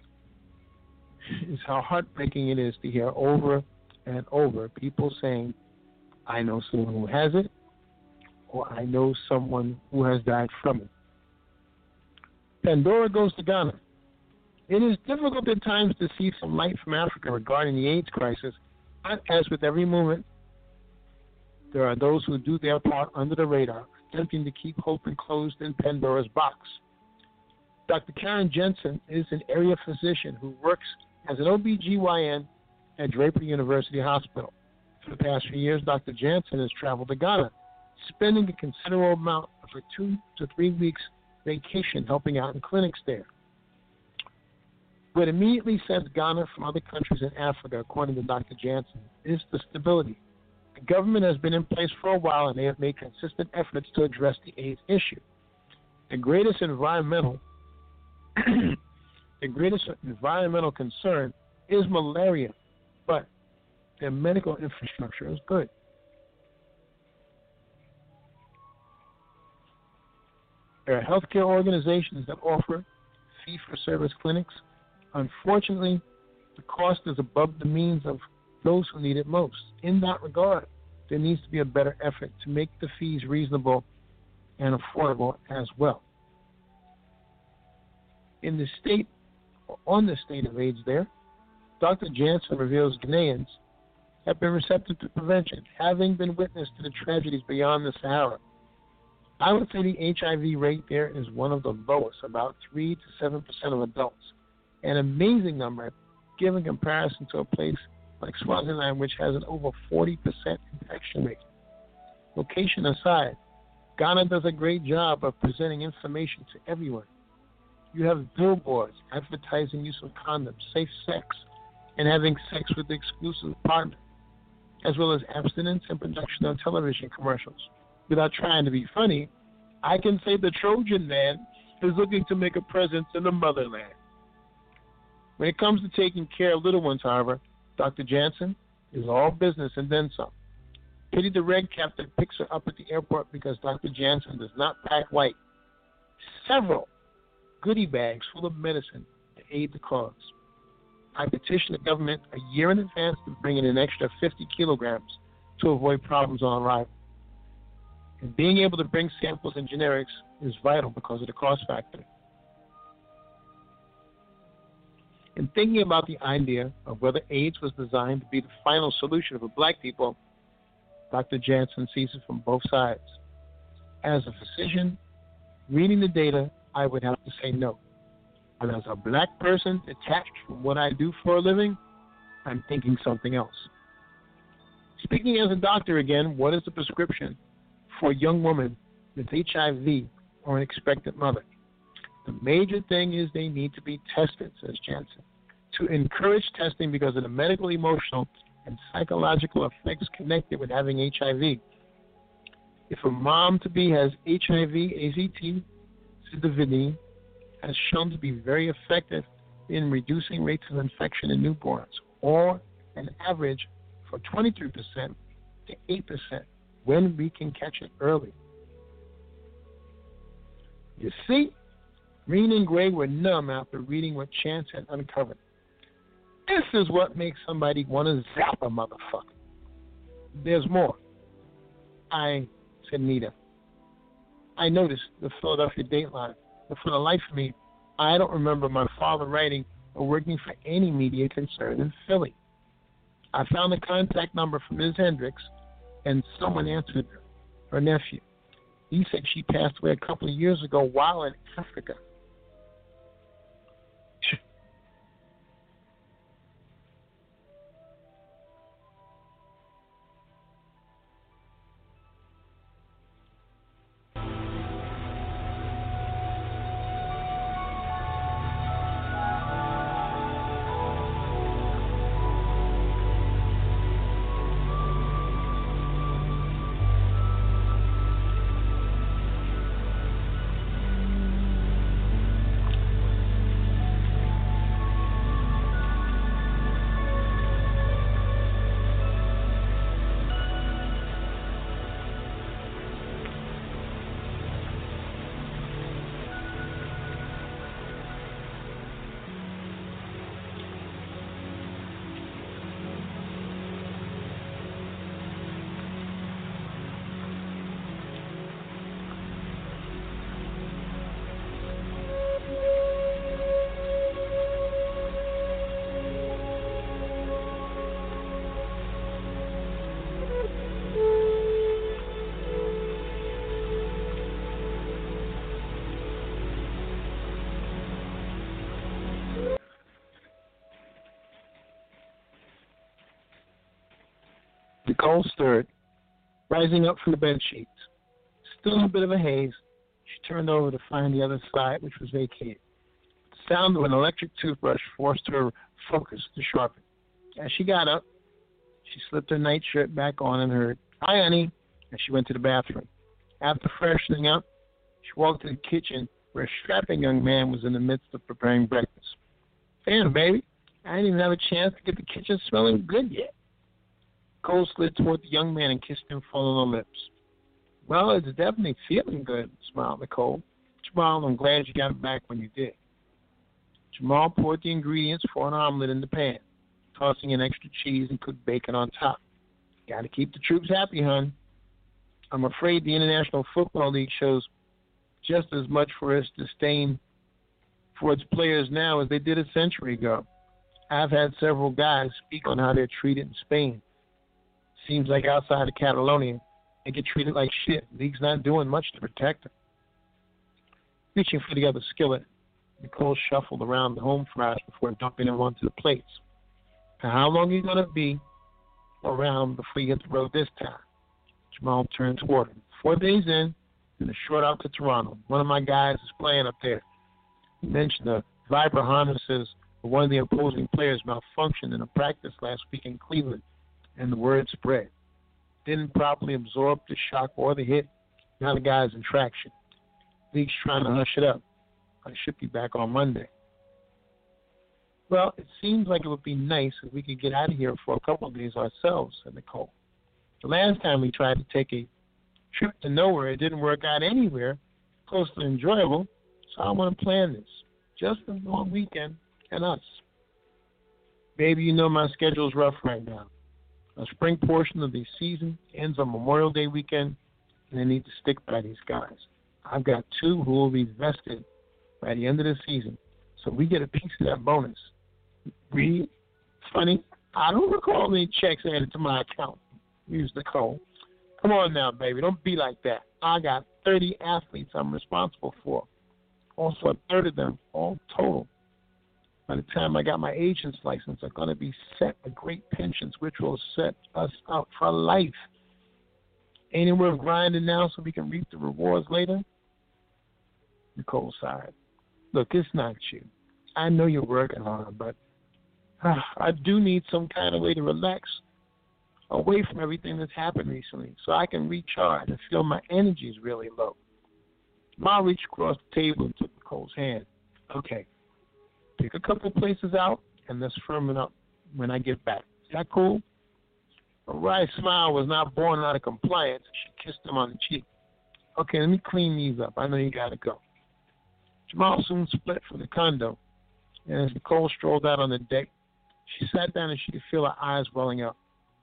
is how heartbreaking it is to hear over and over people saying, I know someone who has it, or I know someone who has died from it. Pandora goes to Ghana. It is difficult at times to see some light from Africa regarding the AIDS crisis, but as with every movement, there are those who do their part under the radar, attempting to keep hope enclosed in Pandora's box. Doctor Karen Jensen is an area physician who works as an O B G Y N at Draper University Hospital. For the past few years, Doctor Jensen has traveled to Ghana, spending a considerable amount of her two to three weeks vacation helping out in clinics there. What immediately sets Ghana from other countries in Africa, according to Doctor Jansen, is the stability. The government has been in place for a while, and they have made consistent efforts to address the AIDS issue. The greatest environmental, the greatest environmental concern is malaria, but their medical infrastructure is good. There are healthcare organizations that offer fee-for-service clinics. Unfortunately, the cost is above the means of those who need it most. In that regard, there needs to be a better effort to make the fees reasonable and affordable as well. In the state, on the state of AIDS there, Doctor Jansen reveals Ghanaians have been receptive to prevention, having been witness to the tragedies beyond the Sahara. I would say the H I V rate there is one of the lowest, about three to seven percent of adults. An amazing number, given comparison to a place like Swaziland, which has an over forty percent infection rate. Location aside, Ghana does a great job of presenting information to everyone. You have billboards advertising use of condoms, safe sex, and having sex with the exclusive partner, as well as abstinence and production of television commercials. Without trying to be funny, I can say the Trojan man is looking to make a presence in the motherland. When it comes to taking care of little ones, however, Doctor Jansen is all business and then some. Pity the red cap that picks her up at the airport because Doctor Jansen does not pack white. Several goodie bags full of medicine to aid the cause. I petitioned the government a year in advance to bring in an extra fifty kilograms to avoid problems on arrival. And being able to bring samples and generics is vital because of the cost factor. In thinking about the idea of whether AIDS was designed to be the final solution for black people, Doctor Jansen sees it from both sides. As a physician, reading the data, I would have to say no. But as a black person detached from what I do for a living, I'm thinking something else. Speaking as a doctor again, what is the prescription for a young woman with H I V or an expectant mother? The major thing is they need to be tested, says Jansen, to encourage testing because of the medical, emotional, and psychological effects connected with having H I V. If a mom-to-be has H I V, A Z T, cidivudine, has shown to be very effective in reducing rates of infection in newborns, or an average for twenty-three percent to eight percent when we can catch it early. You see, Green and Gray were numb after reading what Chance had uncovered. This is what makes somebody want to zap a motherfucker. There's more. I, said Nita, I noticed the Philadelphia Dateline, but for the life of me, I don't remember my father writing or working for any media concern in Philly. I found the contact number for Miz Hendricks, and someone answered her, her nephew. He said she passed away a couple of years ago while in Africa. Nicole stirred, rising up from the bed sheets. Still in a bit of a haze, she turned over to find the other side, which was vacated. The sound of an electric toothbrush forced her focus to sharpen. As she got up, she slipped her nightshirt back on and heard, "Hi, honey," as she went to the bathroom. After freshening up, she walked to the kitchen where a strapping young man was in the midst of preparing breakfast. "Damn, baby, I didn't even have a chance to get the kitchen smelling good yet." Cole slid toward the young man and kissed him full on the lips. "Well, it's definitely feeling good," smiled Nicole. "Jamal, I'm glad you got it back when you did." Jamal poured the ingredients for an omelet in the pan, tossing in extra cheese and cooked bacon on top. "Got to keep the troops happy, hon. I'm afraid the International Football League shows just as much for its disdain for its players now as they did a century ago. I've had several guys speak on how they're treated in Spain. Seems like outside of Catalonia, they get treated like shit. The league's not doing much to protect them." Reaching for the other skillet, Nicole shuffled around the home fries before dumping them onto the plates. "Now, how long are you going to be around before you hit the road this time?" Jamal turned toward him. "Four days in, and a short out to Toronto. One of my guys is playing up there. He mentioned the vibra harnesses of one of the opposing players malfunctioned in a practice last week in Cleveland, and the word spread. Didn't properly absorb the shock or the hit. Now the guy's in traction. League's trying to hush it up. I should be back on Monday." "Well, it seems like it would be nice if we could get out of here for a couple of days ourselves," said Nicole. "The last time we tried to take a trip to nowhere, it didn't work out anywhere close to enjoyable, so I want to plan this. Just a long weekend and us. Baby, you know my schedule's rough right now. The spring portion of the season ends on Memorial Day weekend, and I need to stick by these guys. I've got two who will be vested by the end of the season, so we get a piece of that bonus." "Really? Funny, I don't recall any checks added to my account," mused Nicole. "Come on now, baby, don't be like that. I got thirty athletes I'm responsible for. Also, a third of them, all total, by the time I got my agent's license, are going to be set with great pensions, which will set us up for life. Ain't it worth grinding now so we can reap the rewards later?" Nicole sighed. "Look, it's not you. I know you're working hard, but uh, I do need some kind of way to relax away from everything that's happened recently so I can recharge and feel my energy is really low." Ma reached across the table and took Nicole's hand. "Okay, pick a couple places out and let's firm it up when I get back. Is that cool?" A wry smile was not born out of compliance. She kissed him on the cheek. "Okay, let me clean these up. I know you got to go." Jamal soon split from the condo, and as Nicole strolled out on the deck, she sat down and she could feel her eyes welling up.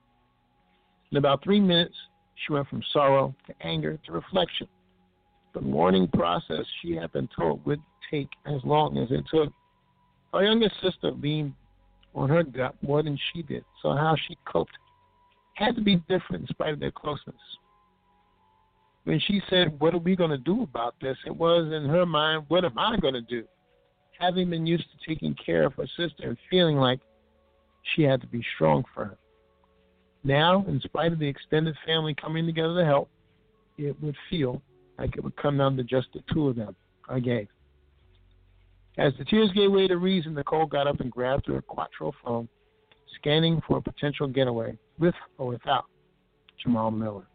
In about three minutes, she went from sorrow to anger to reflection. The mourning process she had been told would take as long as it took. Her younger sister leaned on her gut more than she did, so how she coped had to be different in spite of their closeness. When she said, "What are we going to do about this?" it was in her mind, what am I going to do? Having been used to taking care of her sister and feeling like she had to be strong for her. Now, in spite of the extended family coming together to help, it would feel like it would come down to just the two of them again. As the tears gave way to reason, Nicole got up and grabbed her Quattro phone, scanning for a potential getaway, with or without Jamal Miller.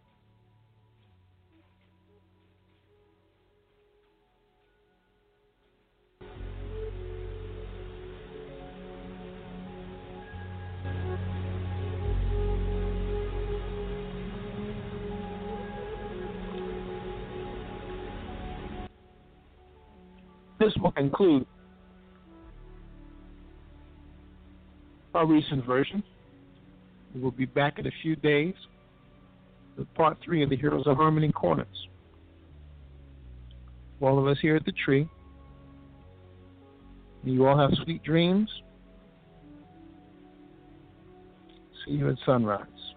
This will conclude our recent version. We will be back in a few days with part three of the Heroes of Harmony Corners. All of us here at the tree, may you all have sweet dreams. See you at sunrise.